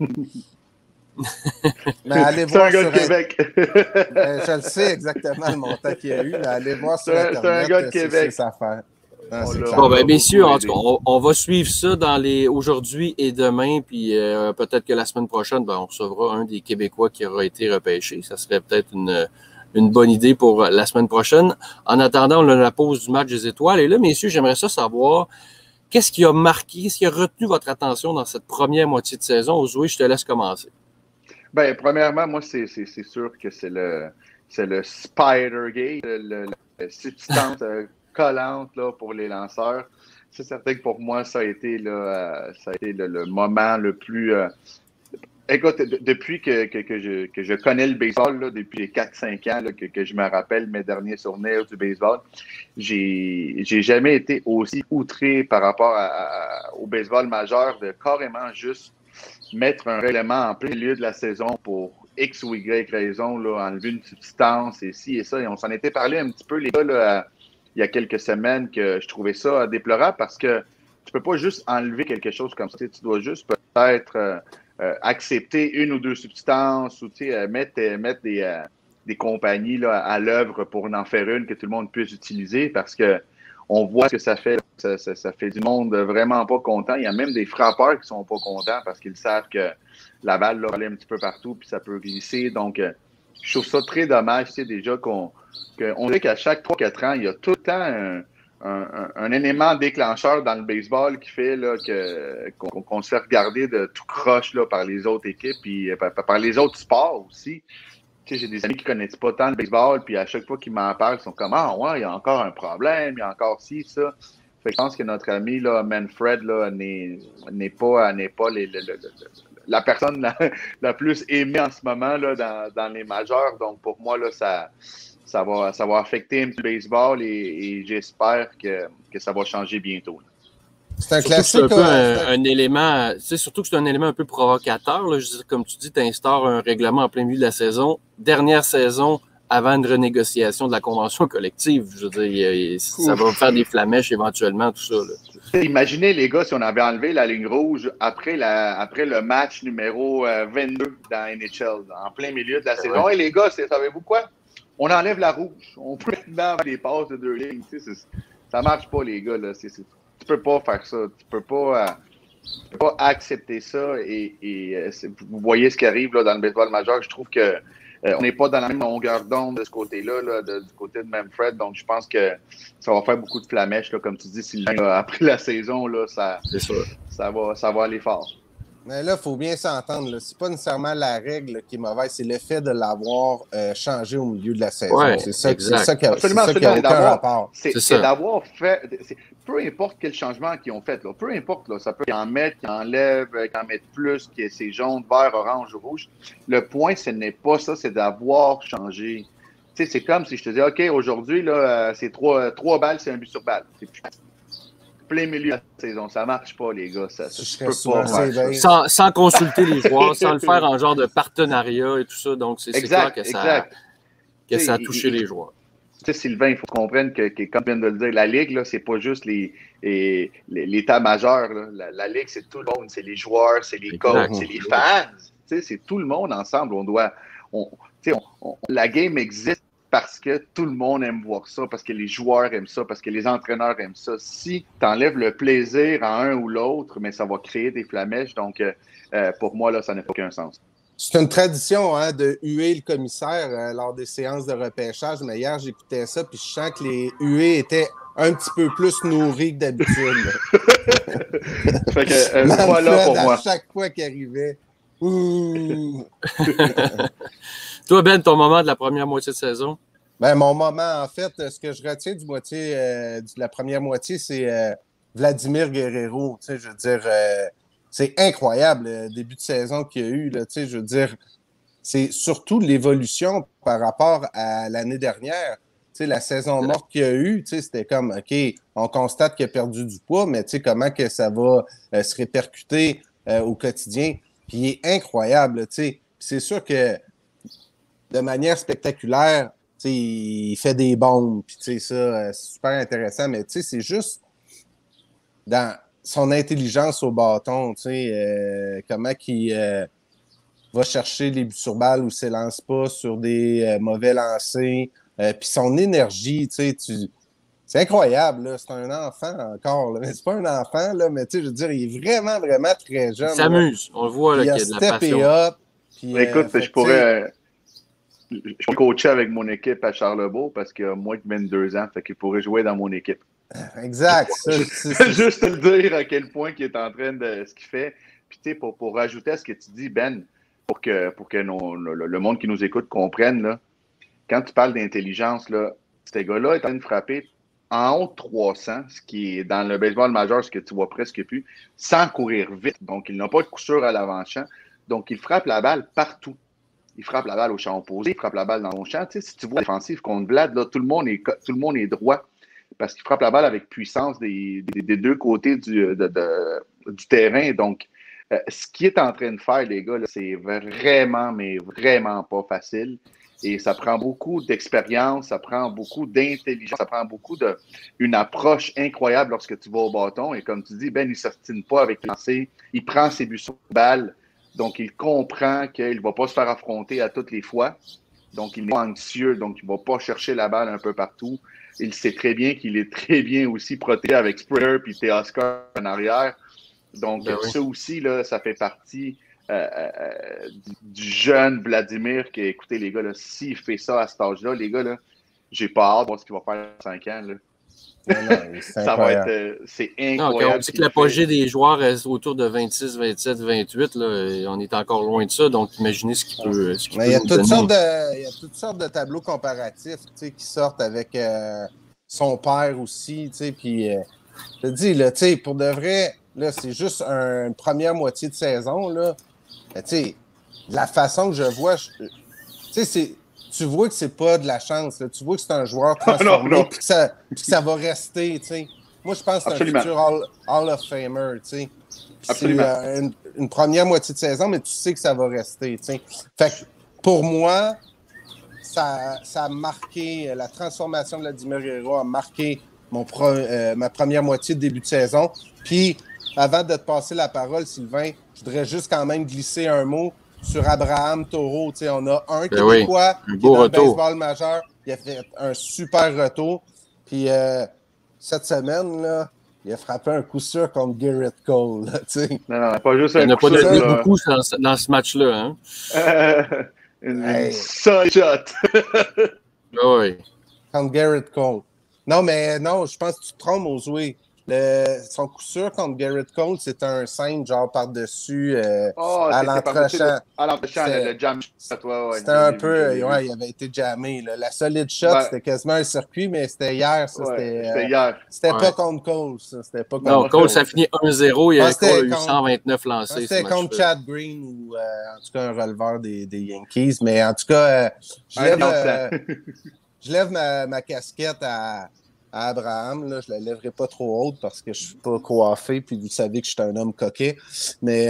Mais allez voir c'est un gars de Québec. Je le sais exactement le montant qu'il y a eu, mais allez voir sur Internet. C'est un gars de Québec. C'est sa affaire. Bon, ben, messieurs, en tout cas, on va suivre ça dans aujourd'hui et demain, puis peut-être que la semaine prochaine, ben, on recevra un des Québécois qui aura été repêché. Ça serait peut-être une bonne idée pour la semaine prochaine. En attendant, on a la pause du match des étoiles. Et là, messieurs, j'aimerais ça savoir qu'est-ce qui a marqué, qu'est-ce qui a retenu votre attention dans cette première moitié de saison? Ozoué, je te laisse commencer. Ben, premièrement, moi, c'est sûr que c'est le Spider-Gate, la substance collante là, pour les lanceurs. C'est certain que pour moi, ça a été le moment le plus... Écoute, depuis que je connais le baseball, là, depuis les 4-5 ans là, que je me rappelle mes derniers souvenirs du baseball, j'ai jamais été aussi outré par rapport au baseball majeur de carrément juste mettre un règlement en plein milieu de la saison pour X ou Y raison, là, enlever une substance et ci et ça. Et on s'en était parlé un petit peu, les gars, là, il y a quelques semaines, que je trouvais ça déplorable parce que tu peux pas juste enlever quelque chose comme ça. Tu dois juste peut-être accepter une ou deux substances ou mettre des compagnies là, à l'œuvre pour en faire une que tout le monde puisse utiliser parce que on voit ce que ça fait. Ça fait du monde vraiment pas content. Il y a même des frappeurs qui sont pas contents parce qu'ils savent que la balle là, va aller un petit peu partout puis ça peut glisser. Donc, je trouve ça très dommage, déjà qu'on sait qu'à chaque 3-4 ans, il y a tout le temps un élément déclencheur dans le baseball qui fait là, qu'on se fait regarder de tout croche là, par les autres équipes puis par les autres sports aussi. Tu sais, j'ai des amis qui connaissent pas tant le baseball, puis à chaque fois qu'ils m'en parlent, ils sont comme « Ah ouais, il y a encore un problème, il y a encore ci, ça. » Fait que je pense que notre ami là, Manfred là, n'est pas la personne la plus aimée en ce moment là, dans les majeurs. Donc pour moi, là, ça va affecter un petit baseball et j'espère que ça va changer bientôt. Là. C'est un classique. C'est un élément, surtout que c'est un élément un peu provocateur. Là. Je veux dire, comme tu dis, tu instaures un règlement en plein milieu de la saison. Dernière saison, avant une renégociation de la convention collective. Je veux dire, ça va faire des flamèches éventuellement, tout ça. Là. Imaginez, les gars, si on avait enlevé la ligne rouge après le match numéro 22 dans NHL, en plein milieu de la saison. Et les gars, savez-vous quoi? On enlève la rouge. On peut maintenant des passes de 2 lignes. Ça marche pas, les gars. Là. Tu peux pas faire ça. Tu peux pas accepter ça. Et vous voyez ce qui arrive là, dans le baseball majeur. Je trouve que on n'est pas dans la même longueur d'onde de ce côté-là, là, du côté de Manfred. Donc, je pense que ça va faire beaucoup de flamèches, là, comme tu dis, Sylvain. Là, après la saison, là, ça va aller fort. Mais là, il faut bien s'entendre. Ce n'est pas nécessairement la règle qui est mauvaise, c'est le fait de l'avoir changé au milieu de la saison. Ouais, c'est ça qui a aucun rapport. C'est d'avoir fait... Peu importe quel changement qu'ils ont fait, là, peu importe, là, ça peut qu'ils en mettent, qu'ils enlèvent, qu'ils en mettent plus, que c'est jaune, vert, orange, rouge. Le point, ce n'est pas ça, c'est d'avoir changé. Tu sais, c'est comme si je te dis, OK, aujourd'hui, là, c'est 3 balles, c'est un but sur balle. C'est plus plein milieu de la saison. Ça marche pas, les gars. Ça peut pas marcher. Sans consulter les joueurs, sans le faire en genre de partenariat et tout ça. Donc, c'est clair que ça a touché les joueurs. Tu sais, Sylvain, il faut qu'on que, comme tu viens de le dire, la Ligue, c'est pas juste l'état-majeur. La Ligue, c'est tout le monde. C'est les joueurs, c'est les coachs, c'est les fans. Tu sais, c'est tout le monde ensemble. La game existe parce que tout le monde aime voir ça, parce que les joueurs aiment ça, parce que les entraîneurs aiment ça. Si tu enlèves le plaisir à un ou l'autre, mais ça va créer des flamèches. Donc, pour moi, là, ça n'a aucun sens. C'est une tradition de huer le commissaire lors des séances de repêchage, mais hier, j'écoutais ça, puis je sens que les huées étaient un petit peu plus nourris que d'habitude. Fait que, voilà pour moi. À chaque fois qu'il arrivait, ouh! Toi, Ben, ton moment de la première moitié de saison? Ben, mon moment, en fait, ce que je retiens de la première moitié, c'est Vladimir Guerrero. Tu sais, je veux dire, c'est incroyable le début de saison qu'il y a eu. Là, tu sais, je veux dire, c'est surtout l'évolution par rapport à l'année dernière. Tu sais, la saison morte qu'il y a eu, tu sais, c'était comme, OK, on constate qu'il a perdu du poids, mais tu sais, comment que ça va se répercuter au quotidien. Puis il est incroyable, tu sais. C'est sûr que de manière spectaculaire, tu sais, il fait des bombes, puis tu sais, ça, c'est super intéressant, mais tu sais, c'est juste dans son intelligence au bâton, tu sais, comment qu'il va chercher les buts sur balle ou s'élance pas sur des mauvais lancers, puis son énergie, tu sais, c'est incroyable, là. C'est un enfant encore, là. Mais c'est pas un enfant, là, mais tu sais, je veux dire, il est vraiment, vraiment très jeune. Il s'amuse, on le voit, là, qu'il y a de la passion. Up, puis, écoute, je pourrais coacher avec mon équipe à Charlebourg parce qu'il a moins de 22 ans, fait qu'il pourrait jouer dans mon équipe. Exact. Juste te le dire à quel point il est en train de ce qu'il fait. Puis tu sais, pour rajouter à ce que tu dis, Ben, pour que le monde qui nous écoute comprenne, là, quand tu parles d'intelligence, là, ce gars-là est en train de frapper en haut de 300, ce qui est dans le baseball majeur, ce que tu vois presque plus, sans courir vite. Donc, il n'a pas de coup sûr à l'avant-champ. Donc, il frappe la balle partout. Il frappe la balle au champ opposé, il frappe la balle dans mon champ. Tu sais, si tu vois la défensive contre Vlad, là, tout le monde est droit parce qu'il frappe la balle avec puissance des deux côtés du terrain. Donc, ce qu'il est en train de faire, les gars, là, c'est vraiment, mais vraiment pas facile. Et ça prend beaucoup d'expérience, ça prend beaucoup d'intelligence, ça prend beaucoup une approche incroyable lorsque tu vas au bâton. Et comme tu dis, Ben, il ne s'ostine pas avec le lancer. Il prend ses buts sur balle. Donc, il comprend qu'il ne va pas se faire affronter à toutes les fois. Donc, il n'est pas anxieux. Donc, il ne va pas chercher la balle un peu partout. Il sait très bien qu'il est très bien aussi protégé avec Springer et Teoscar en arrière. Donc, ça aussi, là, ça fait partie du jeune Vladimir qui, écoutez, les gars, là, s'il fait ça à cet âge-là, les gars, là, j'ai pas hâte de voir ce qu'il va faire à 5 ans. Là. Non, ça va être c'est incroyable. Non, quand on dit que l'apogée des joueurs est autour de 26, 27, 28, là, on est encore loin de ça. Donc, imaginez ce qu'il peut. Il y a toutes sortes de tableaux comparatifs qui sortent avec son père aussi. Puis, je te dis, là, pour de vrai, là, c'est juste une première moitié de saison. Là. Mais, la façon que je vois, tu vois que c'est pas de la chance. Là. Tu vois que c'est un joueur transformé et que ça va rester. T'sais. Moi, je pense que c'est un futur Hall of Famer. C'est une première moitié de saison, mais tu sais que ça va rester. T'sais. Fait que pour moi, ça a marqué la transformation de Vladimir Guerrero, a marqué ma première moitié de début de saison. Puis, avant de te passer la parole, Sylvain, je voudrais juste quand même glisser un mot sur Abraham Taureau. On a un Québécois qui est dans le baseball majeur. Il a fait un super retour. Puis cette semaine, là, il a frappé un coup sûr contre Garrett Cole. Là, non, pas juste il n'y en a pas beaucoup dans ce match-là. Hein? Une solide shot. Oui. Contre Garrett Cole. Non, mais non, je pense que tu te trompes, Josué. Son coup sûr contre Garrett Cole, c'était un simple genre par-dessus à l'entrechamp. À l'entrechamp, le jam shot. Ouais, c'était un peu, ouais, il avait été jammé. Là. La solide shot, c'était quasiment un circuit, mais c'était hier. Ça, c'était hier. C'était pas contre Cole. Ça. C'était pas contre non, Cole, ça finit 1-0 et Cole a eu 129 lancés. C'était contre Chad Green ou en tout cas un releveur des Yankees. Mais en tout cas, je lève ma casquette à Abraham, là, je la lèverai pas trop haute parce que je suis pas coiffé, puis vous savez que je suis un homme coquet. Mais,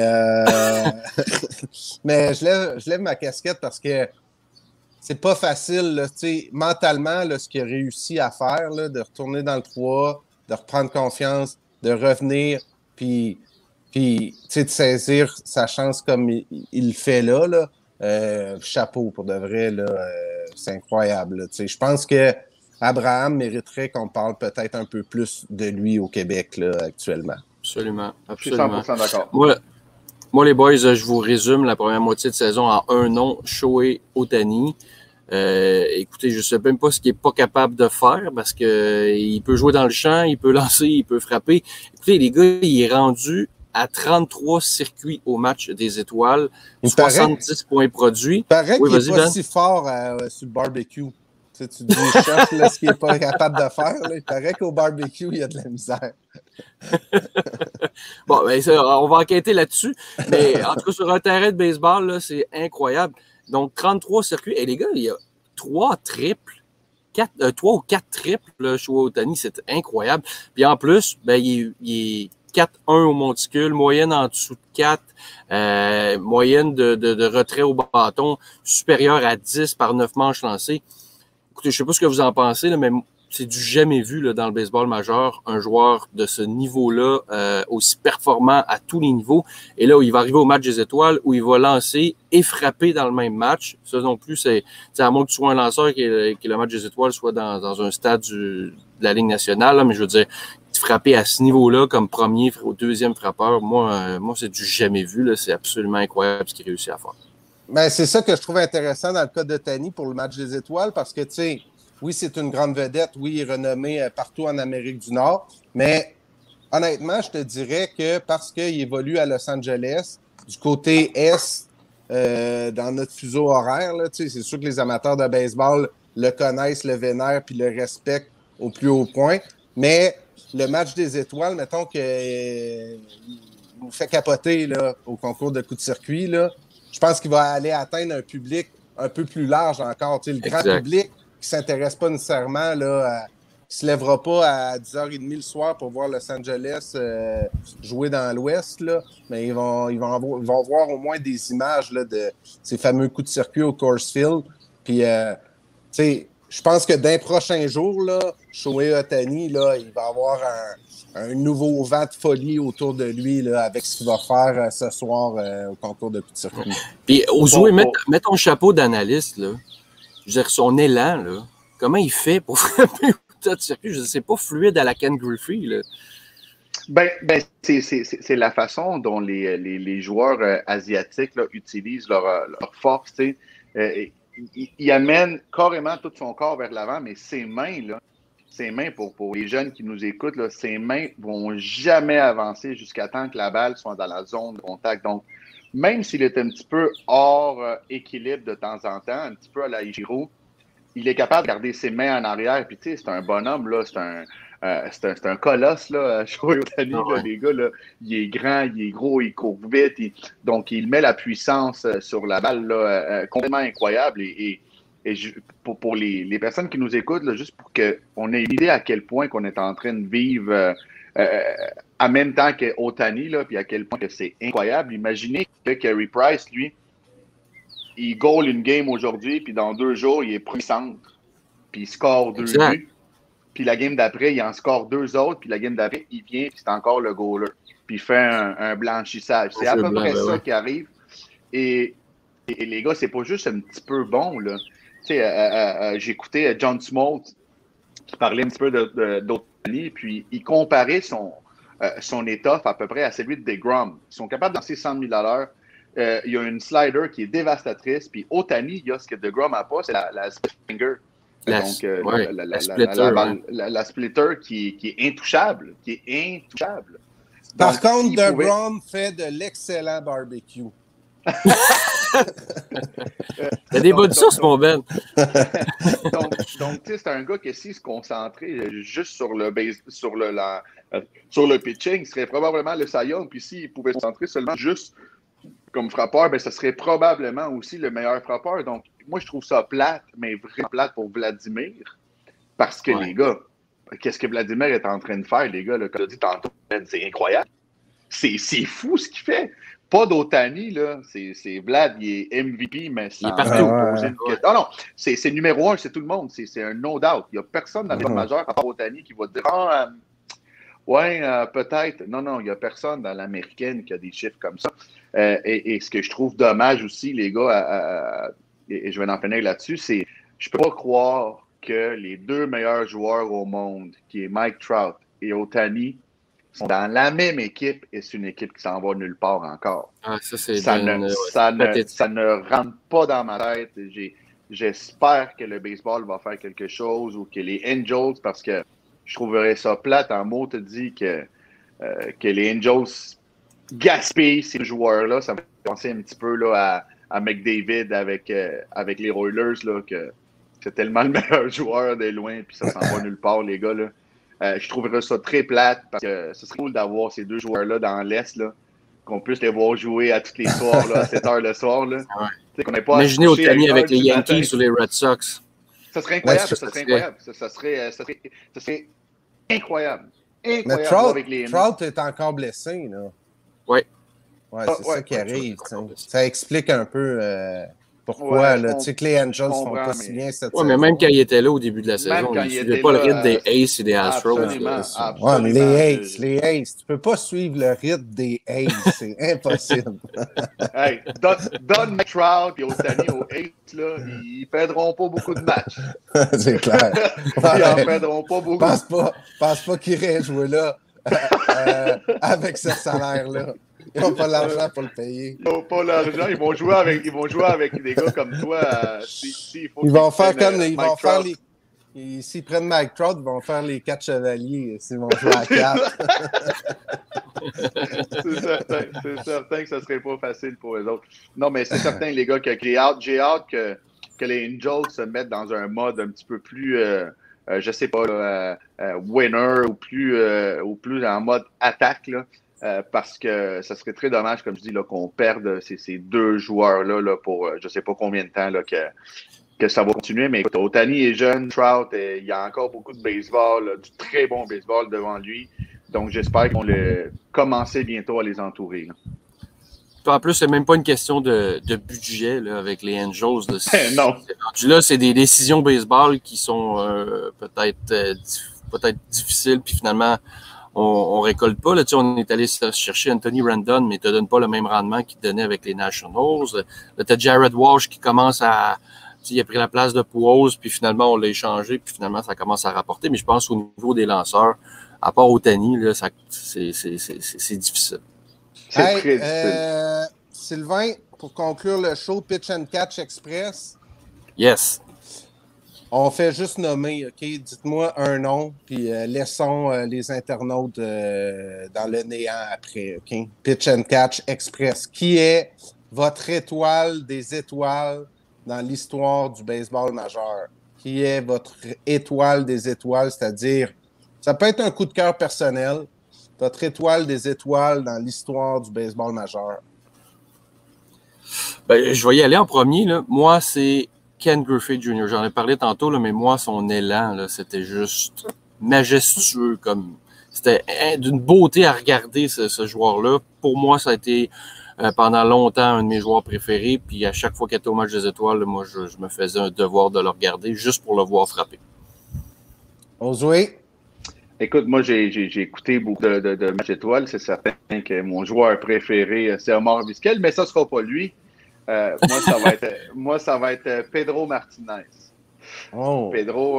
mais je lève ma casquette parce que c'est pas facile, là, mentalement, là, ce qu'il a réussi à faire, là, de retourner dans le 3, de reprendre confiance, de revenir, puis de saisir sa chance comme il le fait là. Chapeau pour de vrai, là, c'est incroyable. Je pense que Abraham mériterait qu'on parle peut-être un peu plus de lui au Québec là, actuellement. Absolument. Je suis 100% d'accord. Moi, les boys, je vous résume la première moitié de saison en un nom, Shohei Ohtani. Écoutez, je ne sais même pas ce qu'il n'est pas capable de faire parce que il peut jouer dans le champ, il peut lancer, il peut frapper. Écoutez, les gars, il est rendu à 33 circuits au match des étoiles, 70 points produits. Il paraît qu'il n'est pas si fort sur le barbecue. Tu dis, chef, là, ce qu'il n'est pas capable de faire, là, il paraît qu'au barbecue, il y a de la misère. Bon, ben, on va enquêter là-dessus. Mais en tout cas, sur un terrain de baseball, là, c'est incroyable. Donc, 33 circuits. Et les gars, il y a 3 triples. 3 ou 4 triples, là, chez Ohtani, c'est incroyable. Puis en plus, ben, il est 4-1 au monticule, moyenne en dessous de 4, moyenne de retrait au bâton supérieure à 10 par 9 manches lancées. Écoutez, je ne sais pas ce que vous en pensez, là, mais c'est du jamais vu là, dans le baseball majeur, un joueur de ce niveau-là, aussi performant à tous les niveaux. Et là, où il va arriver au match des étoiles, où il va lancer et frapper dans le même match. Ça non plus, c'est à moins que tu sois un lanceur que le match des étoiles soit dans un stade de la Ligue nationale, là, mais je veux dire, frapper à ce niveau-là comme premier ou deuxième frappeur, moi c'est du jamais vu. Là, c'est absolument incroyable ce qu'il réussit à faire. Ben, c'est ça que je trouve intéressant dans le cas d'Ohtani pour le match des étoiles, parce que, tu sais, oui, c'est une grande vedette, oui, il est renommé partout en Amérique du Nord, mais honnêtement, je te dirais que parce qu'il évolue à Los Angeles, du côté Est, dans notre fuseau horaire, là, tu sais, c'est sûr que les amateurs de baseball le connaissent, le vénèrent, puis le respectent au plus haut point, mais le match des étoiles, mettons qu'il nous fait capoter là, au concours de coups de circuit, là, je pense qu'il va aller atteindre un public un peu plus large encore. Tu sais, le grand public qui ne s'intéresse pas nécessairement, là, qui ne se lèvera pas à 10h30 le soir pour voir Los Angeles jouer dans l'Ouest, là, mais ils vont voir au moins des images là, de ces fameux coups de circuit au Coors Field. Puis, tu sais, je pense que d'un prochain jour, là, Shohei Ohtani, là, il va avoir un nouveau vent de folie autour de lui là, avec ce qu'il va faire ce soir au concours de coups de circuit. Puis, Josué, mets ton chapeau d'analyste, là. Je veux dire, son élan, là, comment il fait pour frapper au de circuit? Je veux dire, c'est pas fluide à la Ken Griffey, là. Ben c'est la façon dont les joueurs asiatiques là, utilisent leur force. Il amène carrément tout son corps vers l'avant, mais ses mains, là, ses mains pour les jeunes qui nous écoutent, là, ses mains vont jamais avancer jusqu'à temps que la balle soit dans la zone de contact. Donc, même s'il est un petit peu hors équilibre de temps en temps, un petit peu à la Ichiro, il est capable de garder ses mains en arrière. Puis, tu sais, c'est un bonhomme, là, c'est un colosse, là, Shohei Ohtani, là, les gars, là, il est grand, il est gros, il court vite. Donc, il met la puissance sur la balle, là, complètement incroyable. Et pour les personnes qui nous écoutent, là, juste pour qu'on ait une idée à quel point qu'on est en train de vivre en même temps qu'Ohtani, là, puis à quel point que c'est incroyable. Imaginez que Carey Price, lui, il goal une game aujourd'hui, puis dans 2 jours, il est premier centre, puis il score 2 buts. Puis la game d'après, il en score 2 autres, puis la game d'après, il vient, puis c'est encore le goaler. Puis il fait un blanchissage. C'est à peu près ça qui arrive. Et les gars, c'est pas juste un petit peu bon, là. Tu sais, j'écoutais John Smoltz qui parlait un petit peu d'Ohtani, puis il comparait son étoffe à peu près à celui de DeGrom. Ils sont capables de lancer 100 000 à l'heure. il y a une slider qui est dévastatrice. Puis Ohtani, il y a ce que DeGrom n'a pas, c'est la split finger. Donc, la splitter qui est intouchable. Par contre, DeGrom fait de l'excellent barbecue. T'as des bonnes sources, mon Ben. donc tu sais, c'est un gars qui, s'il se concentrait juste sur le pitching, il serait probablement le Cy Young. Puis s'il pouvait se concentrer seulement juste comme frappeur, ben, ce serait probablement aussi le meilleur frappeur. Donc, moi, je trouve ça plate, mais vraiment plate pour Vladimir. Parce que, les gars, qu'est-ce que Vladimir est en train de faire, les gars, là, comme tu as dit tantôt, c'est incroyable. C'est fou ce qu'il fait. Pas d'Ohtani, là. C'est Vlad, il est MVP, mais il est partout. Non, c'est numéro 1, c'est tout le monde. C'est un no doubt. Il n'y a personne dans les majeurs à part Ohtani qui va dire peut-être. Non, il n'y a personne dans l'américaine qui a des chiffres comme ça. Et ce que je trouve dommage aussi, les gars, et je vais en finir là-dessus, c'est je peux pas croire que les deux meilleurs joueurs au monde, qui est Mike Trout et Ohtani, sont dans la même équipe et c'est une équipe qui s'en va nulle part encore. Ça ne rentre pas dans ma tête. J'espère que le baseball va faire quelque chose ou que les Angels, parce que je trouverais ça plate en mots, te dit que les Angels gaspillent ces joueurs-là. Ça me fait penser un petit peu là, à McDavid avec les Oilers, là, que c'est tellement le meilleur joueur de loin, puis ça s'en va nulle part, les gars. Là. Je trouverais ça très plate parce que ce serait cool d'avoir ces deux joueurs-là dans l'Est, là, qu'on puisse les voir jouer à tous les soirs, là, à 7 heures le soir. Là. Imaginez Ohtani avec les Yankees ou les Red Sox. Ça serait incroyable, ça serait incroyable. Ça serait incroyable. Mais Trout est encore blessé, là. Oui. Ouais, c'est ça qui arrive. Ça explique un peu pourquoi. Tu sais que les Angels font pas si bien cette saison. Oui, mais même quand il était là au début de la saison, il ne suivait pas le rythme des Aces et des Astros. Oui, mais les Aces, tu peux pas suivre le rythme des Aces. C'est impossible. Hey, donne Trout et Ohtani aux Aces, là, ils perdront pas beaucoup de matchs. C'est clair. Ils en perdront pas beaucoup. Pense pas qu'ils iraient jouer là avec ce salaire-là. Ils n'ont pas l'argent pour le payer. Ils n'ont pas l'argent. Ils vont jouer avec des gars comme toi. Ils vont faire comme s'ils prennent Mike Trout, ils vont faire les 4 chevaliers. S'ils vont jouer à 4. C'est certain que ce ne serait pas facile pour eux autres. Non, mais c'est certain, les gars, que j'ai hâte que les Angels se mettent dans un mode un petit peu plus, je sais pas, winner ou plus en mode attaque, là. Parce que ça serait très dommage, comme je dis, là, qu'on perde ces deux joueurs-là là, pour je ne sais pas combien de temps là, que ça va continuer. Mais écoute, Ohtani est jeune, Trout, il y a encore beaucoup de baseball, là, du très bon baseball devant lui. Donc, j'espère qu'on va commencer bientôt à les entourer. Là. En plus, c'est même pas une question de budget là, avec les Angels. Là. Non. Là, c'est des décisions baseball qui sont peut-être difficiles, puis finalement, on récolte pas. Là, on est allé chercher Anthony Rendon, mais il te donne pas le même rendement qu'il te donnait avec les Nationals. Là, tu as Jared Walsh qui commence à... Il a pris la place de Pujols, puis finalement, on l'a échangé, puis finalement, ça commence à rapporter. Mais je pense au niveau des lanceurs, à part Ohtani, là, c'est difficile. C'est très difficile. Sylvain, pour conclure le show Pitch and Catch Express. Yes. On fait juste nommer, OK? Dites-moi un nom, puis laissons les internautes dans le néant après, OK? Pitch and Catch Express. Qui est votre étoile des étoiles dans l'histoire du baseball majeur? Qui est votre étoile des étoiles, c'est-à-dire, ça peut être un coup de cœur personnel, votre étoile des étoiles dans l'histoire du baseball majeur? Ben, je vais y aller en premier. Là. Moi, c'est Ken Griffey Jr. J'en ai parlé tantôt, là, mais moi, son élan, là, c'était juste majestueux. C'était d'une beauté à regarder, ce joueur-là. Pour moi, ça a été pendant longtemps un de mes joueurs préférés. Puis à chaque fois qu'il était au match des étoiles, là, moi, je me faisais un devoir de le regarder juste pour le voir frapper. Josué? Écoute, moi, j'ai écouté beaucoup de matchs étoiles. C'est certain que mon joueur préféré, c'est Omar Vizquel, mais ça ne sera pas lui. Moi, ça va être Pedro Martinez. Oh. Pedro,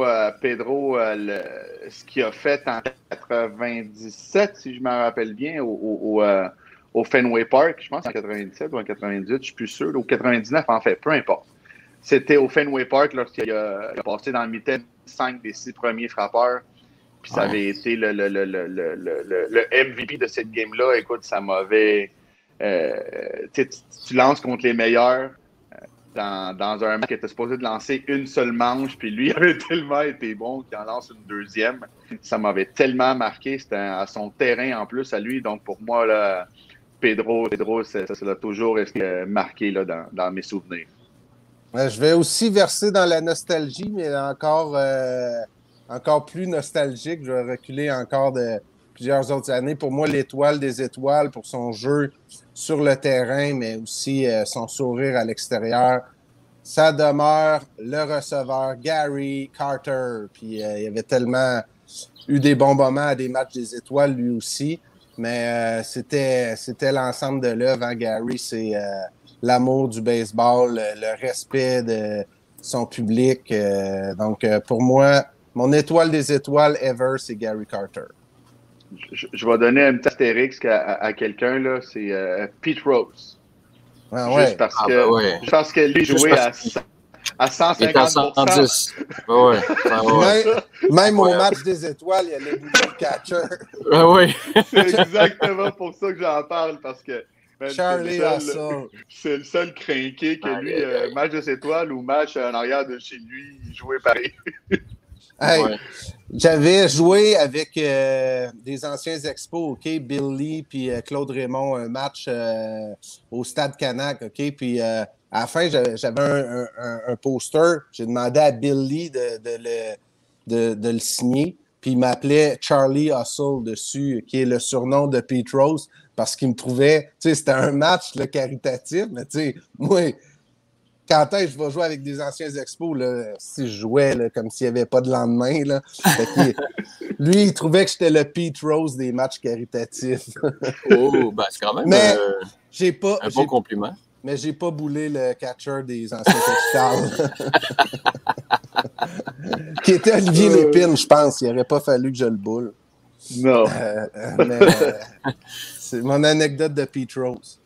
ce qu'il a fait en 97, si je me rappelle bien, au au Fenway Park, je pense en 97 ou en 98, je ne suis plus sûr, ou 99 en fait, peu importe. C'était au Fenway Park lorsqu'il a passé dans le mitaine 5 des 6 premiers frappeurs. Puis ça avait été le MVP de cette game-là. Écoute, ça m'avait... tu lances contre les meilleurs dans un match qui était supposé de lancer une seule manche, puis lui avait tellement été bon qu'il en lance une deuxième. Ça m'avait tellement marqué. C'était à son terrain en plus, à lui. Donc pour moi, là, Pedro, ça l'a toujours resté marqué là, dans mes souvenirs. Je vais aussi verser dans la nostalgie, mais encore plus nostalgique. Je vais reculer encore de plusieurs autres années. Pour moi, l'étoile des étoiles pour son jeu sur le terrain, mais aussi son sourire à l'extérieur. Ça demeure le receveur Gary Carter. Puis il y avait tellement eu des bons moments à des matchs des étoiles, lui aussi. Mais c'était l'ensemble de l'œuvre, hein, Gary. C'est l'amour du baseball, le respect de son public. Donc, pour moi, mon étoile des étoiles ever, c'est Gary Carter. Je vais donner un petit astérisque à quelqu'un, là. C'est Pete Rose. Ah, ouais. Juste parce que lui jouait à 150%. Même au match des étoiles, il y a le catcher. Ah oui. C'est exactement pour ça que j'en parle, parce que Charlie Hustle. C'est le seul crinqué que lui, match des étoiles ou match en arrière de chez lui, il jouait pareil. Hey, j'avais joué avec des anciens expos, OK? Bill Lee puis Claude Raymond, un match au Stade Canac, OK? Puis à la fin, j'avais un poster. J'ai demandé à Bill Lee de le signer. Puis il m'appelait Charlie Hustle dessus, qui est le surnom de Pete Rose, parce qu'il me trouvait, tu sais, c'était un match là, caritatif, mais tu sais, moi, quand est-ce que je vais jouer avec des anciens expos, là, si je jouais là, comme s'il n'y avait pas de lendemain, là, lui, il trouvait que j'étais le Pete Rose des matchs caritatifs. Oh, ben c'est quand même un bon compliment. Mais j'ai pas boulé le catcher des anciens capitales. Qui était Olivier Lépine, je pense. Il n'aurait pas fallu que je le boule. Non. C'est mon anecdote de Pete Rose.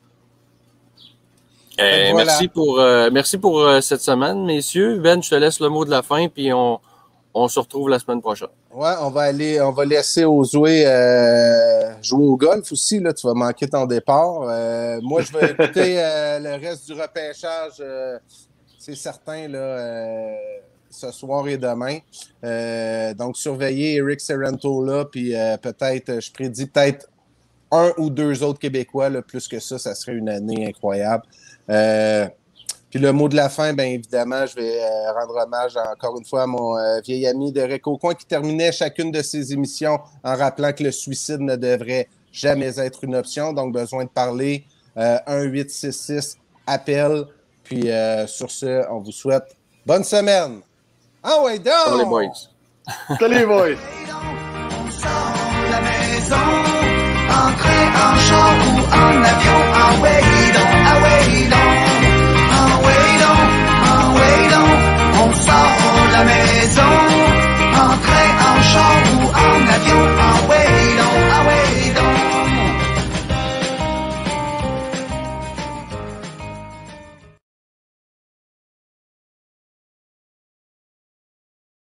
Voilà. Merci pour cette semaine, messieurs. Ben, je te laisse le mot de la fin, puis on se retrouve la semaine prochaine. Ouais, on va laisser Ozoué jouer au golf aussi. Là, tu vas manquer ton départ. Moi, je vais écouter le reste du repêchage, c'est certain, là, ce soir et demain. Donc, surveillez Eric Cerantola, puis peut-être, je prédis peut-être un ou deux autres Québécois. Là, plus que ça serait une année incroyable. Puis le mot de la fin, bien évidemment, je vais rendre hommage encore une fois à mon vieil ami de Récocoin qui terminait chacune de ses émissions en rappelant que le suicide ne devrait jamais être une option. Donc, besoin de parler. 1-866 appel. Puis sur ce, on vous souhaite bonne semaine. Ah ouais, donc! Salut les boys. Salut les boys. On sort de la maison, entrer en char ou en